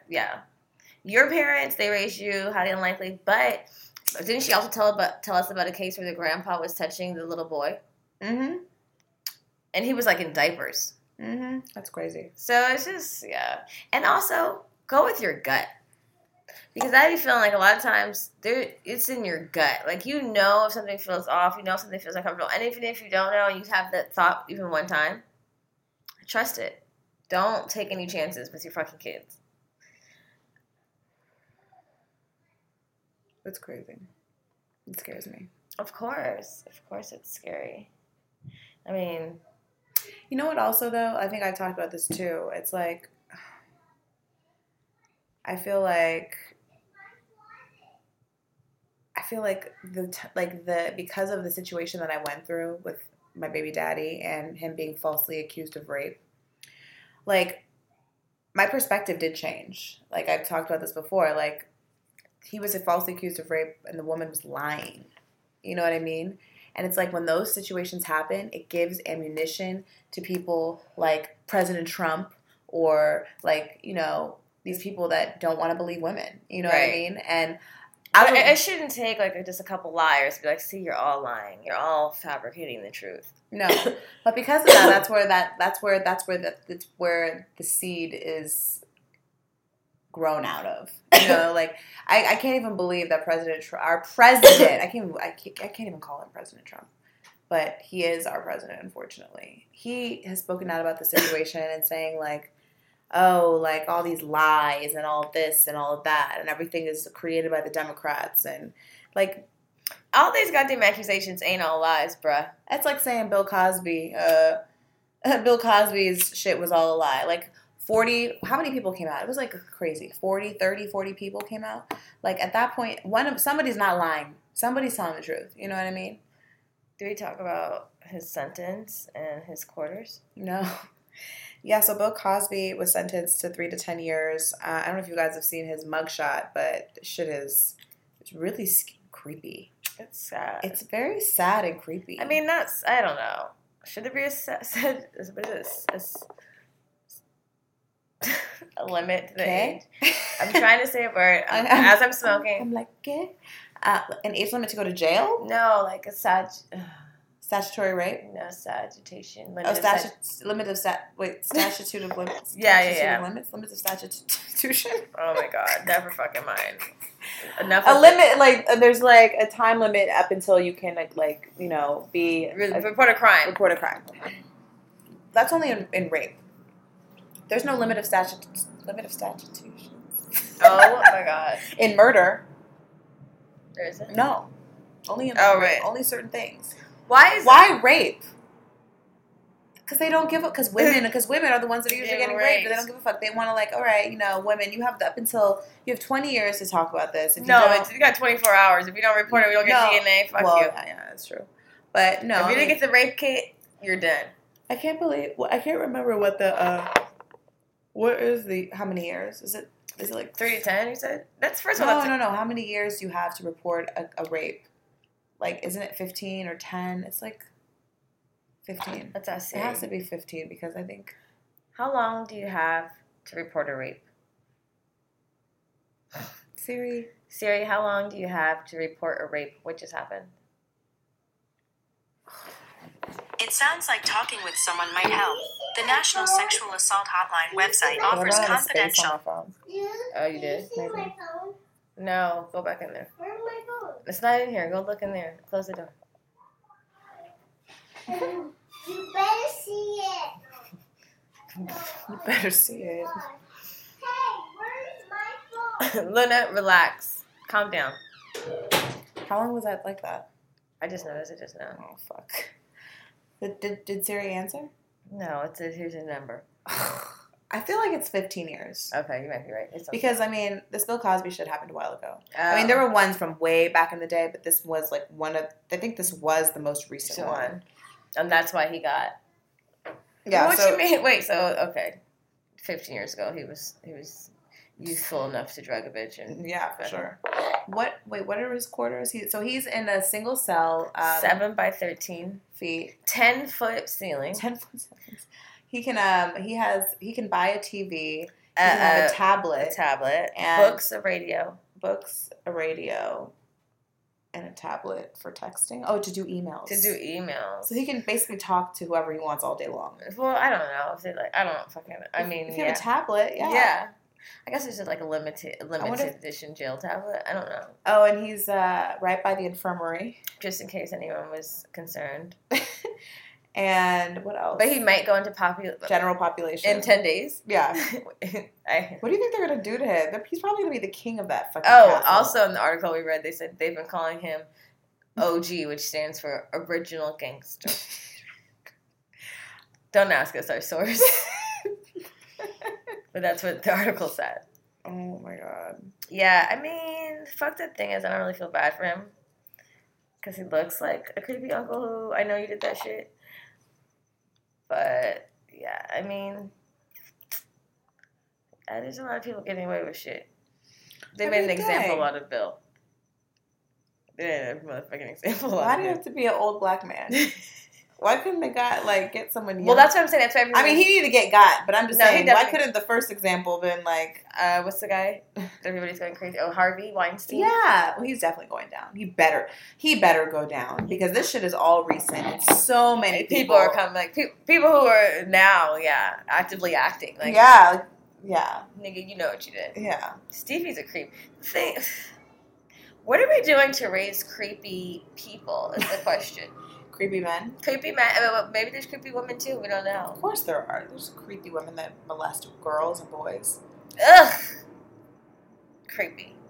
your parents, they raised you highly unlikely. But didn't she also tell us about a case where the grandpa was touching the little boy? Mm-hmm. And he was, like, in diapers. Mm-hmm. That's crazy. So it's just, yeah. And also, go with your gut. Because I be feeling like a lot of times it's in your gut. Like, you know if something feels off, you know if something feels uncomfortable. And even if you don't know and you have that thought even one time, trust it. Don't take any chances with your fucking kids. That's crazy. It scares me. Of course. Of course it's scary. I mean... You know what also, though? I think I talked about this, too. It's like... I feel like because of the situation that I went through with my baby daddy and him being falsely accused of rape, like, my perspective did change. Like, I've talked about this before. Like, he was falsely accused of rape and the woman was lying. You know what I mean? And it's like when those situations happen, it gives ammunition to people like President Trump or like, you know, these people that don't want to believe women. You know what I mean? And it shouldn't take like just a couple liars to be like, see, you're all lying. You're all fabricating the truth. No, but because of that, that's where the seed is grown out of. You know, like I can't even believe that our president, I can't even call him President Trump, but he is our president. Unfortunately, he has spoken out about the situation and saying like, oh, like all these lies and all this and all of that and everything is created by the Democrats and like all these goddamn accusations ain't all lies, bruh. That's like saying Bill Cosby's shit was all a lie. Like 40, how many people came out? It was like crazy. 40 people came out. Like at that point, somebody's not lying. Somebody's telling the truth. You know what I mean? Do we talk about his sentence and his quarters? No. Yeah, so Bill Cosby was sentenced to 3 to 10 years. I don't know if you guys have seen his mugshot, but shit it's really creepy. It's sad. It's very sad and creepy. I mean, I don't know. Should there be a limit to the age? I'm trying to say a word as I'm smoking. I'm like, okay. An age limit to go to jail? No, like a statutory rape? No, sagitation. Statute of limits. Yeah. Limits of statution. Oh my god, never fucking mind. Enough. Limit, like there's like a time limit up until you can like you know report a crime. Report a crime. That's only in rape. There's no limit of statution. Oh my god. In murder. There isn't? No. Only in right. Only certain things. Why rape? Because they don't give up. Because women are the ones that are usually getting raped. But they don't give a fuck. They want to like, all right, you know, women, you have up until you have 20 years to talk about this. If you got 24 hours. If you don't report it, we don't get DNA. Fuck you. Yeah, that's true. But no, if you didn't get the rape kit, you're done. I can't remember what the what is the how many years is it? Is it like 3 to 10? You said that's first of all. No. How many years do you have to report a rape? Like, isn't it 15 or 10? It's like 15. Let's ask Siri. It has to be 15 because I think. How long do you have to report a rape? Siri, how long do you have to report a rape? What just happened? It sounds like talking with someone might help. The National Sexual Assault Hotline website offers confidential. Oh, you did? Maybe. No, go back in there. Where's my phone? It's not in here. Go look in there. Close the door. You better see it. You better see it. Hey, where's my phone? Luna, relax. Calm down. How long was that like that? I just noticed it just now. Oh, fuck. Did Siri answer? No, it says here's your number. I feel like it's 15 years. Okay, you might be right. Because, I mean, this Bill Cosby shit happened a while ago. I mean, there were ones from way back in the day, but this was like I think this was the most recent one. And that's why he got. Yeah. What you mean? Wait, okay. 15 years ago, he was youthful enough to drug a bitch. And yeah, for sure. What are his quarters? He's in a single cell. 7 by 13 feet. 10-foot ceiling. 10 foot ceilings. He can buy a TV. He can have a tablet. And books, a radio. And a tablet for texting. Oh, to do emails. So he can basically talk to whoever he wants all day long. Well, I don't know if they I don't fucking. I mean, if you have a tablet, yeah. Yeah. I guess it's just like a limited edition jail tablet. I don't know. Oh, and he's right by the infirmary. Just in case anyone was concerned. And what else? But he might go into general population. In 10 days? Yeah. What do you think they're going to do to him? He's probably going to be the king of that fucking castle. Also in the article we read, they said they've been calling him OG, which stands for Original Gangster. Don't ask us our source. But that's what the article said. Oh, my God. Yeah, I mean, the fucked up thing is I don't really feel bad for him. Because he looks like a creepy uncle who I know you did that shit. But, yeah, I mean, there's a lot of people getting away with shit. They made an example out of Bill. They made a motherfucking example out of him. Why do you have to be an old black man? Why couldn't the guy, get someone young? Well, that's what I'm saying. That's why he needed to get got, but I'm just saying, why couldn't the first example been what's the guy? Everybody's going crazy. Oh, Harvey Weinstein? Yeah. Well, he's definitely going down. He better go down, because this shit is all recent. And so many people are coming, people who are now, actively acting. Yeah. Nigga, you know what you did. Yeah. Stevie's a creep. What are we doing to raise creepy people is the question. Creepy men? Creepy men. Maybe there's creepy women too. We don't know. Of course there are. There's creepy women that molest girls and boys. Ugh. Creepy.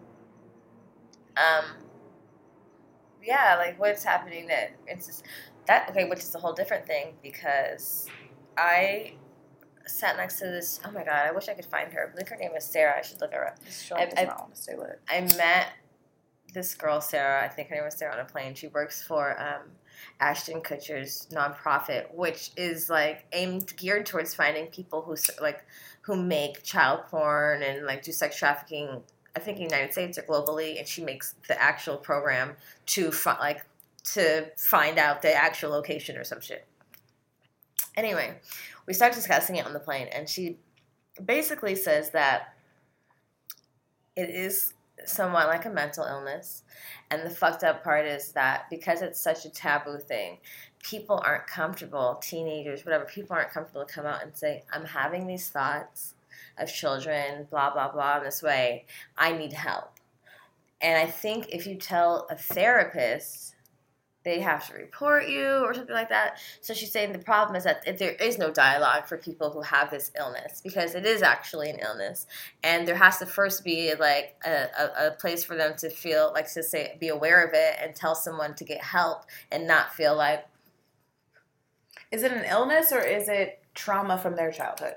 Yeah, what's happening that it's just which is a whole different thing, because I sat next to this. Oh my god, I wish I could find her. I think her name is Sarah. I should look her up. I want to stay with it. I met this girl, Sarah. I think her name was Sarah, on a plane. She works for Ashton Kutcher's nonprofit, which is geared towards finding people who make child porn and do sex trafficking. I think in the United States or globally, and she makes the actual program to find out the actual location or some shit. Anyway, we start discussing it on the plane, and she basically says that it is somewhat like a mental illness, and the fucked up part is that because it's such a taboo thing, people aren't comfortable, teenagers, whatever, people aren't comfortable to come out and say, I'm having these thoughts of children, blah, blah, blah, in this way, I need help. And I think if you tell a therapist, they have to report you or something like that. So she's saying the problem is that there is no dialogue for people who have this illness, because it is actually an illness. And there has to first be a place for them to feel be aware of it and tell someone to get help and not feel like. Is it an illness or is it trauma from their childhood?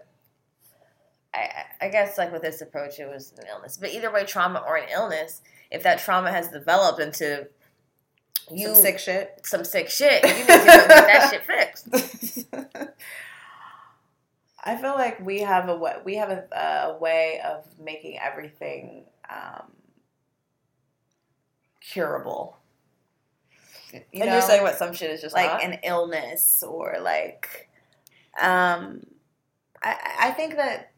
I guess with this approach, it was an illness. But either way, trauma or an illness, if that trauma has developed into some sick shit, you need to go get that shit fixed. I feel like we have a way of making everything curable. You're saying what some shit is just not? An illness or I think that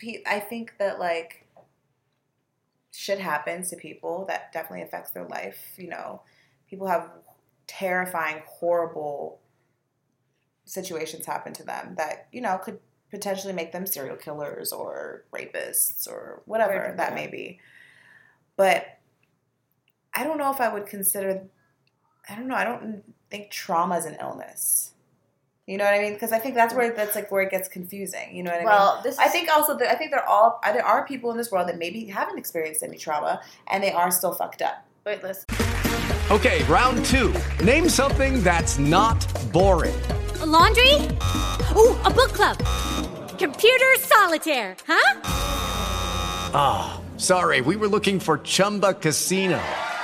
shit happens to people that definitely affects their life. People have terrifying, horrible situations happen to them that, could potentially make them serial killers or rapists or whatever that may be. But I don't know if I would consider, I don't think trauma is an illness. You know what I mean? Because I think that's where it gets confusing. You know what I mean? I think also there are people in this world that maybe haven't experienced any trauma and they are still fucked up. Wait, listen. Okay, round 2. Name something that's not boring. A laundry? Ooh, a book club. Computer solitaire, huh? Ah, sorry, we were looking for Chumba Casino.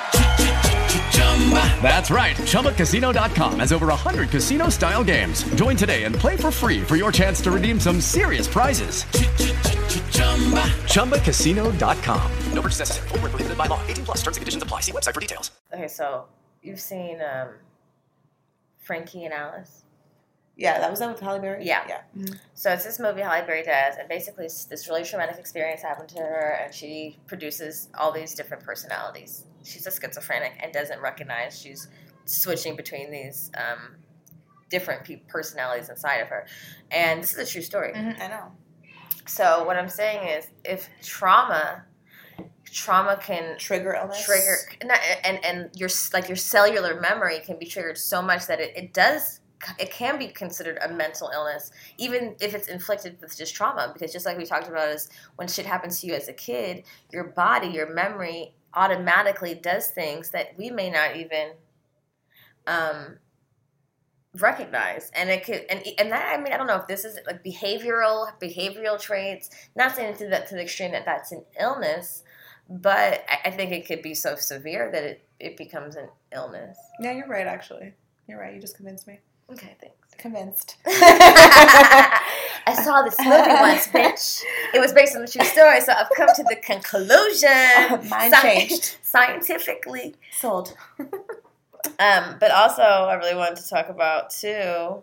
That's right. ChumbaCasino.com has over 100 casino-style games. Join today and play for free for your chance to redeem some serious prizes. ChumbaCasino.com. No purchase necessary. Void where prohibited by law. 18+. Terms and conditions apply. See website for details. Okay, so you've seen Frankie and Alice? Yeah, that was that with Halle Berry? Yeah. Mm-hmm. So it's this movie Halle Berry does, and basically this really traumatic experience happened to her, and she produces all these different personalities. She's a schizophrenic and doesn't recognize she's switching between these different personalities inside of her. And this is a true story. Mm-hmm, I know. So what I'm saying is, if trauma can trigger illness, and your cellular memory can be triggered so much that it can be considered a mental illness, even if it's inflicted with just trauma. Because just like we talked about, is when shit happens to you as a kid, your body, your memory automatically does things that we may not even recognize. And it could, and that, I mean, I don't know if this is like behavioral traits, not saying to the extreme that that's an illness, but I think it could be so severe that it becomes an illness. Yeah, you're right, actually. You're right. You just convinced me. Okay, thanks. Convinced. I saw this movie once, bitch. It was based on a true story, so I've come to the conclusion. Mind changed. Scientifically. Sold. But also, I really wanted to talk about, too,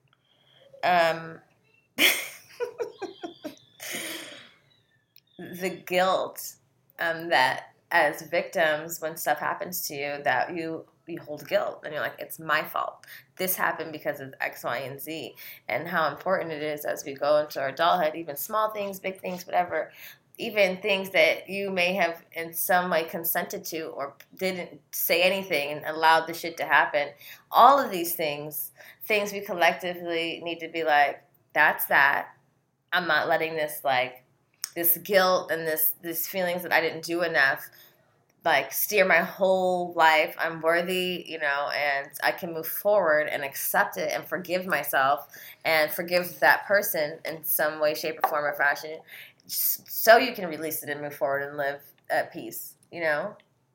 the guilt that as victims, when stuff happens to you, that you hold guilt. And you're like, it's my fault. This happened because of X, Y, and Z. And how important it is as we go into our adulthood, even small things, big things, whatever, even things that you may have in some way consented to or didn't say anything and allowed the shit to happen. All of these things we collectively need to be like, that's that. I'm not letting this, like, this guilt and this feelings that I didn't do enough, like, steer my whole life. I'm worthy, you know, and I can move forward and accept it and forgive myself and forgive that person in some way, shape, or form or fashion, so you can release it and move forward and live at peace, you know?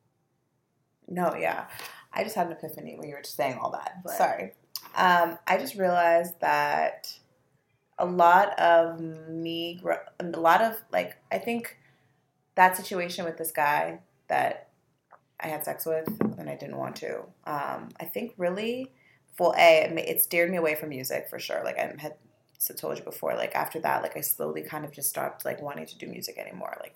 No, yeah. I just had an epiphany when you were just saying all that. What? Sorry. I just realized that a lot of, like, I think that situation with this guy that I had sex with and I didn't want to, I think really, it steered me away from music for sure. Like, I had told you before, like, after that, like, I slowly kind of just stopped, like, wanting to do music anymore. Like,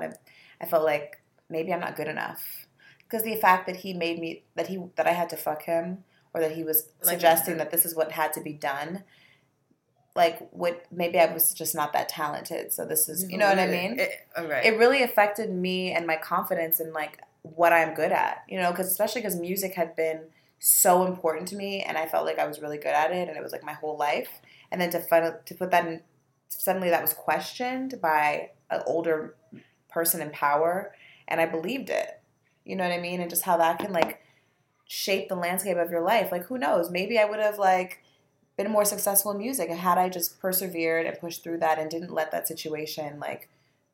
I felt like maybe I'm not good enough. Because the fact that he made me, that I had to fuck him, or that he was suggesting that this is what had to be done, like, maybe I was just not that talented. So this is, you know what I mean? It really affected me and my confidence in, like, what I'm good at, you know, especially because music had been so important to me, and I felt like I was really good at it, and it was, like, my whole life. And then to put that in, suddenly that was questioned by an older person in power, and I believed it. You know what I mean? And just how that can, like, shape the landscape of your life. Like, who knows? Maybe I would have, like, been more successful in music had I just persevered and pushed through that and didn't let that situation, like,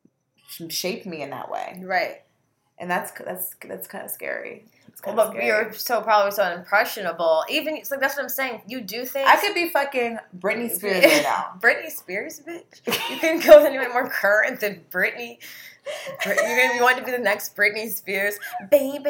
shape me in that way. Right. And that's kind of scary. But you're probably so impressionable. Even, it's like, that's what I'm saying. You do things. I could be fucking Britney Spears right now. Britney Spears, bitch? You can go with anyone more current than Britney. You're going to want to be the next Britney Spears. Baby,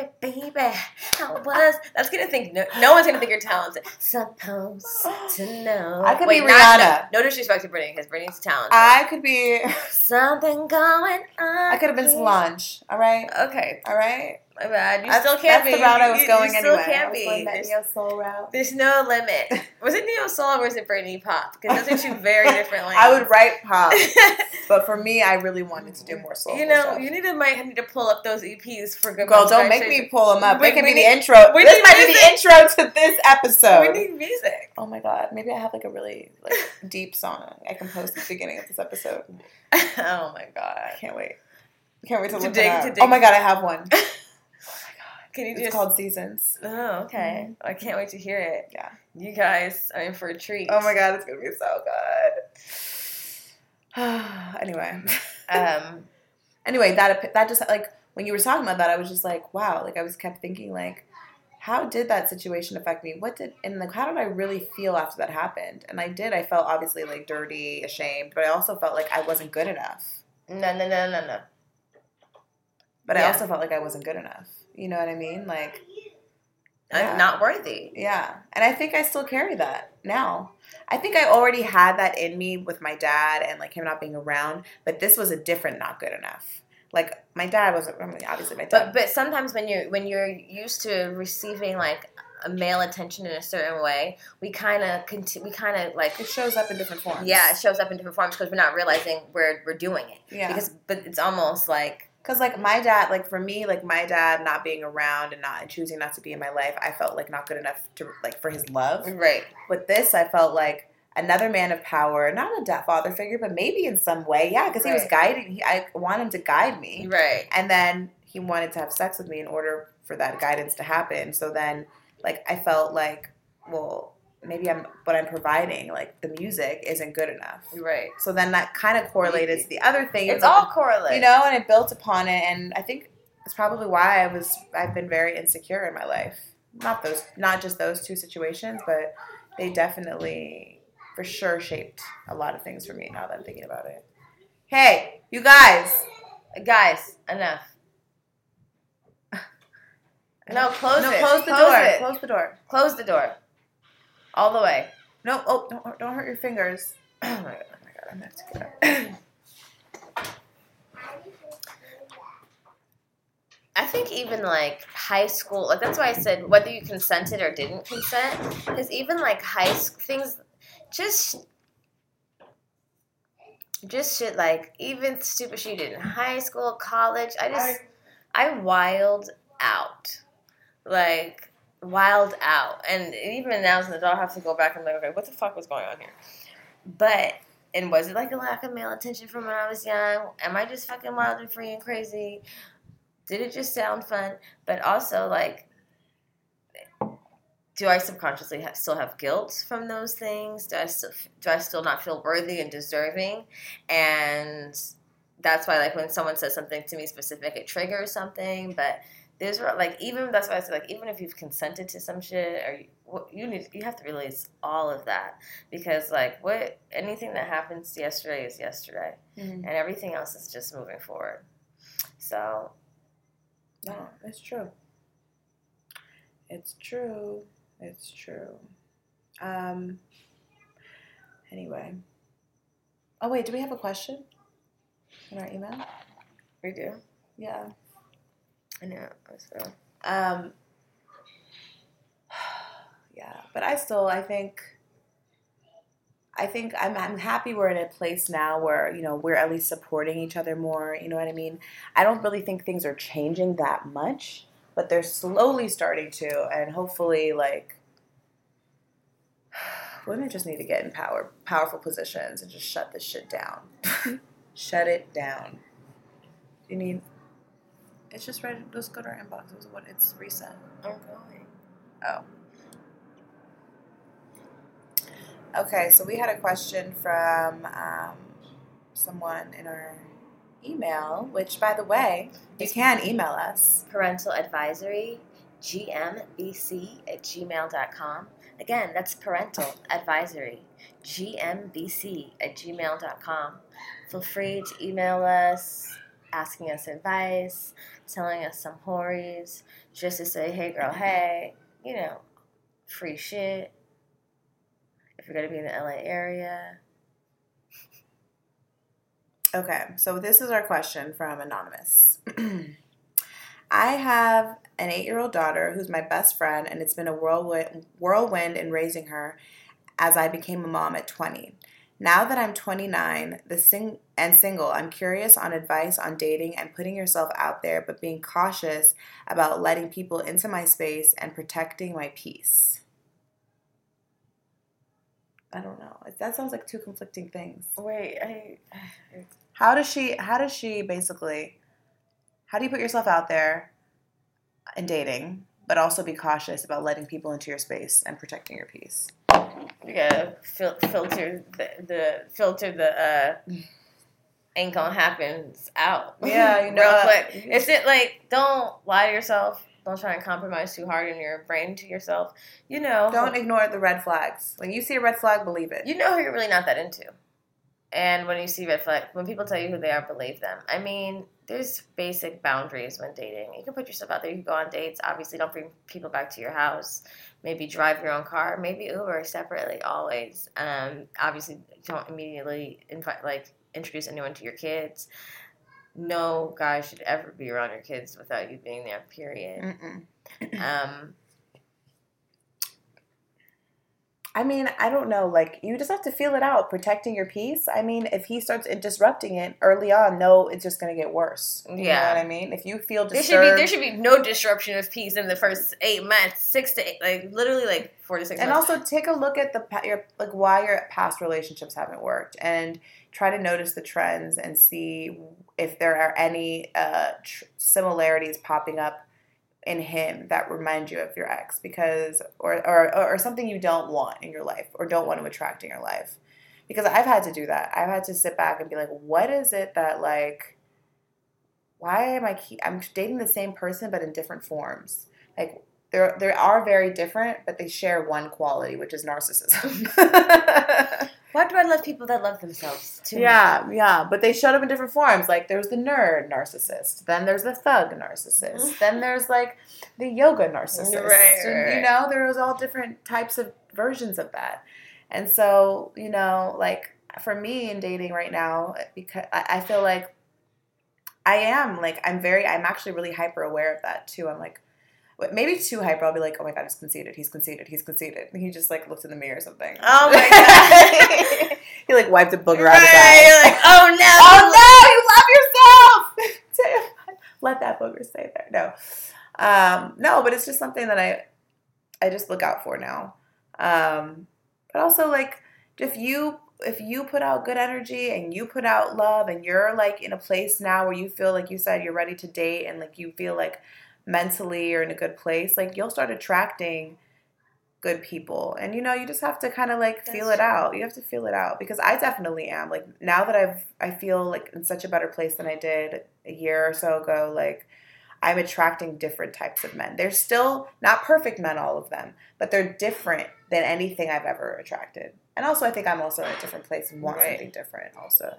how was... That's going to think... No one's going to think you're talented. Supposed to know. I could be Rihanna. No disrespect to Britney, because Britney's talented. I could be... Something going on. I could have been Solange. All right? Okay. All right? My bad. You still can't be. That's the route I was going anyway. You still can't be. I was going that neo-soul route. There's no limit. Was it neo-soul or was it Britney pop? Because those are two very different lanes. I would write pop. But for me, I really wanted to do more soul. You know, you might need to pull up those EPs for good. Girl, don't make me pull them up. It can be the intro. This might be the intro to this episode. We need music. Oh my God. Maybe I have, like, a really, like, deep song I can post at the beginning of this episode. Oh my God. I can't wait. I can't wait to look it up. Oh my God, I have one. It's called Seasons. Oh, okay. Mm-hmm. I can't wait to hear it. Yeah. You guys are in for a treat. Oh my God, it's going to be so good. Anyway, that just, like, when you were talking about that, I was just like, wow. Like, I kept thinking, like, how did that situation affect me? How did I really feel after that happened? And I felt obviously, like, dirty, ashamed, but I also felt like I wasn't good enough. No. But I also felt like I wasn't good enough. You know what I mean? Like, I'm not worthy. Yeah. And I think I still carry that now. I think I already had that in me with my dad and, like, him not being around, but this was a different not good enough. Like, my dad wasn't, obviously my dad. But sometimes when you're used to receiving, like, a male attention in a certain way, we kind of like... It shows up in different forms. Yeah, it shows up in different forms because we're not realizing we're doing it. Yeah. But it's almost like... Because, like, my dad, like, for me, like, my dad not being around and choosing not to be in my life, I felt, like, not good enough to, like, for his love. Right. With this, I felt like another man of power, not a father figure, but maybe in some way, yeah, because he was guiding. I want him to guide me. Right. And then he wanted to have sex with me in order for that guidance to happen. So then, like, I felt like, well, maybe what I'm providing, like, the music isn't good enough. Right. So then that kind of correlated to the other thing. It's all correlated. You know, and it built upon it, and I think it's probably why I've been very insecure in my life. Not just those two situations, but they definitely, for sure shaped a lot of things for me now that I'm thinking about it. Hey, you guys. Guys, enough. No, close it. Close the Close door. it. Close the door. Close the door. All the way. No, don't hurt your fingers. Oh my god, I'm gonna have to get up. I think even like high school, like that's why I said whether you consented or didn't consent, because even like high school things, just shit like even stupid shit you did in high school, college. I wild out, like wild out, and even now as an adult, I have to go back and be like, okay, what the fuck was going on here? But and was it like a lack of male attention from when I was young? Am I just fucking wild and free and crazy? Did it just sound fun? But also, like, do I subconsciously still have guilt from those things? Do I still not feel worthy and deserving? And that's why, like, when someone says something to me specific, it triggers something. But there's like even that's why I say like even if you've consented to some shit or you have to release all of that, because like anything that happens yesterday is yesterday, and everything else is just moving forward. So. No, it's true. It's true. It's true. Anyway. Oh, wait, do we have a question in our email? We do. Yeah. I know. So. Yeah, but I think I'm happy we're in a place now where, you know, we're at least supporting each other more, you know what I mean? I don't really think things are changing that much, but they're slowly starting to, and hopefully, like, women just need to get in powerful positions and just shut this shit down. Shut it down. You need, it's just right, just go to our inbox. It's recent. I'm going. Oh. Okay, so we had a question from someone in our email, which, by the way, you can email us. Parental Advisory, gmbc@gmail.com. Again, that's Parental Advisory, gmbc@gmail.com. Feel free to email us, asking us advice, telling us some hories, just to say, hey girl, hey, you know, free shit. If you're going to be in the LA area. Okay, so this is our question from Anonymous. I have an 8-year-old daughter who's my best friend, and it's been a whirlwind in raising her as I became a mom at 20. Now that I'm 29 and single, I'm curious on advice on dating and putting yourself out there, but being cautious about letting people into my space and protecting my peace. I don't know. That sounds like two conflicting things. Wait, how does she basically, how do you put yourself out there in dating, but also be cautious about letting people into your space and protecting your peace? You gotta filter the ain't gonna happen out. Yeah, you know. Real quick. It's it like, don't lie to yourself. Don't try and compromise too hard in your brain to yourself. You know. Don't ignore the red flags. When you see a red flag, believe it. You know who you're really not that into. And when you see red flag, when people tell you who they are, believe them. I mean, there's basic boundaries when dating. You can put yourself out there. You can go on dates. Obviously, don't bring people back to your house. Maybe drive your own car. Maybe Uber separately, always. Obviously, don't immediately introduce anyone to your kids. No guy should ever be around your kids without you being there, period. I mean, I don't know. Like, you just have to feel it out, protecting your peace. I mean, if he starts disrupting it early on, no, it's just going to get worse. You know what I mean? If you feel disturbed. There should be no disruption of peace in the first 8 months, 6 to 8, like literally like 4 to 6 months. And also take a look at why your past relationships haven't worked, and try to notice the trends and see if there are any similarities popping up in him that remind you of your ex, because or something you don't want in your life or don't want to attract in your life. Because I've had to do that. I've had to sit back and be like, what is it that, like, why am I'm dating the same person but in different forms? Like, they are very different, but they share one quality, which is narcissism. Why do I love people that love themselves too? Yeah. But they showed up in different forms. Like, there's the nerd narcissist. Then there's the thug narcissist. Then there's, like, the yoga narcissist. Right. And, you know, there was all different types of versions of that. And so, you know, like, for me in dating right now, because I feel like I'm actually really hyper aware of that, too. I'm, like, maybe too hyper. I'll be like, oh my God, he's conceited. And he just, like, looks in the mirror or something. Oh my God. He, like, wiped a booger out of his eye. You're like, oh no. Oh no, you love yourself. Let that booger stay there. No, but it's just something that I just look out for now. But also, like, if you put out good energy and you put out love and you're, like, in a place now where you feel like you said you're ready to date and, like, you feel like mentally you're in a good place, like, you'll start attracting good people. And, you know, you just have to kind of, like, feel it out. You have to feel it out, because I definitely am. Like, now that I feel, like, in such a better place than I did a year or so ago, like, I'm attracting different types of men. They're still not perfect men, all of them, but they're different than anything I've ever attracted. And also, I think I'm also in a different place and want something different also.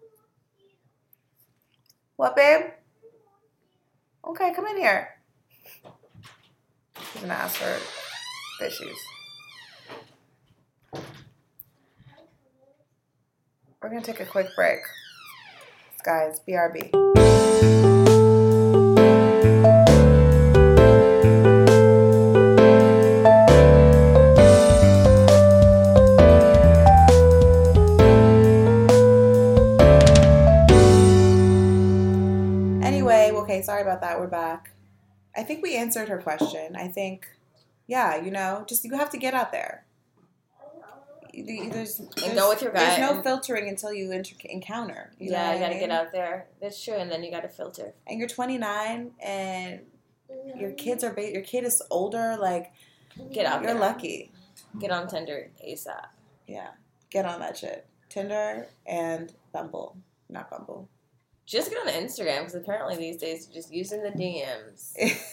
What, babe? Okay, come in here. She's going to ask for fishies. We're going to take a quick break. Guys, BRB. Sorry about that. We're back. I think we answered her question. I think, yeah, you know, just you have to get out there. There's go with your gut. There's no filtering until you encounter. You know you got to get out there. That's true, and then you got to filter. And you're 29, and your kid is older. Like, get out there. You're lucky. Get on Tinder ASAP. Yeah, get on that shit. Tinder and Bumble, not Bumble. Just get on Instagram, because apparently these days you're just using the DMs.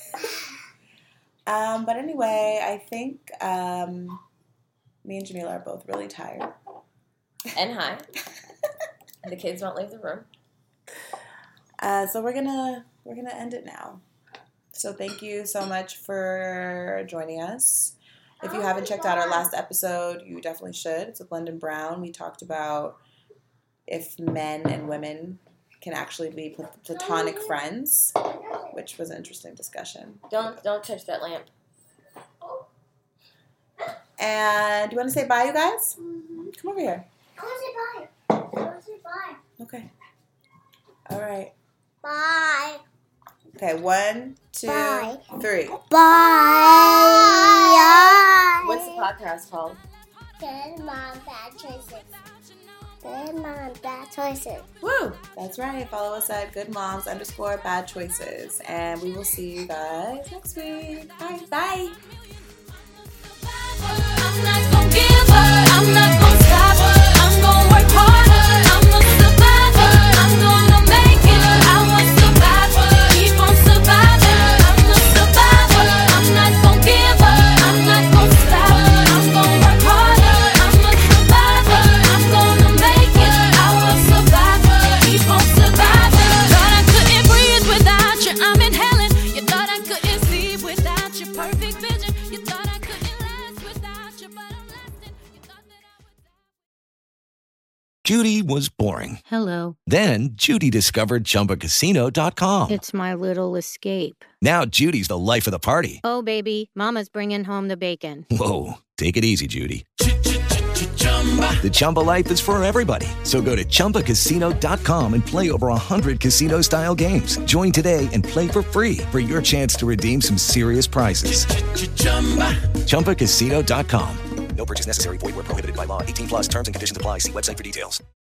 But anyway, I think me and Jamila are both really tired. And high. And the kids won't leave the room. So we're gonna end it now. So thank you so much for joining us. If you haven't checked out our last episode, you definitely should. It's with London Brown. We talked about if men and women can actually be platonic friends, which was an interesting discussion. Don't touch that lamp. And do you want to say bye, you guys? Mm-hmm. Come over here. I want to say bye. Okay. All right. Bye. Okay, 1, 2, 3. Bye. What's the podcast called? Good Mom, Bad Choices. Good Mom, Bad Choices. Woo! That's right. Follow us at goodmoms_bad choices. And we will see you guys next week. Bye. Bye. I'm not gonna give up. I'm not gonna stop. I'm gonna work harder. I'm a survivor. I'm gonna make it. I was survivor. Keep on surviving. I'm a survivor. I'm not gonna give up. I'm not gonna stop. I'm gonna work harder. I'm a survivor. I'm gonna make it. I was survivor. Keep on surviving. Thought I couldn't breathe without you. I'm inhaling. You thought I couldn't see without your perfect vision. You thought I couldn't. Judy was boring. Hello. Then Judy discovered ChumbaCasino.com. It's my little escape. Now Judy's the life of the party. Oh, baby, mama's bringing home the bacon. Whoa, take it easy, Judy. The Chumba life is for everybody. So go to ChumbaCasino.com and play over 100 casino-style games. Join today and play for free for your chance to redeem some serious prizes. ChumbaCasino.com. No purchase necessary. Void where prohibited by law. 18+ terms and conditions apply. See website for details.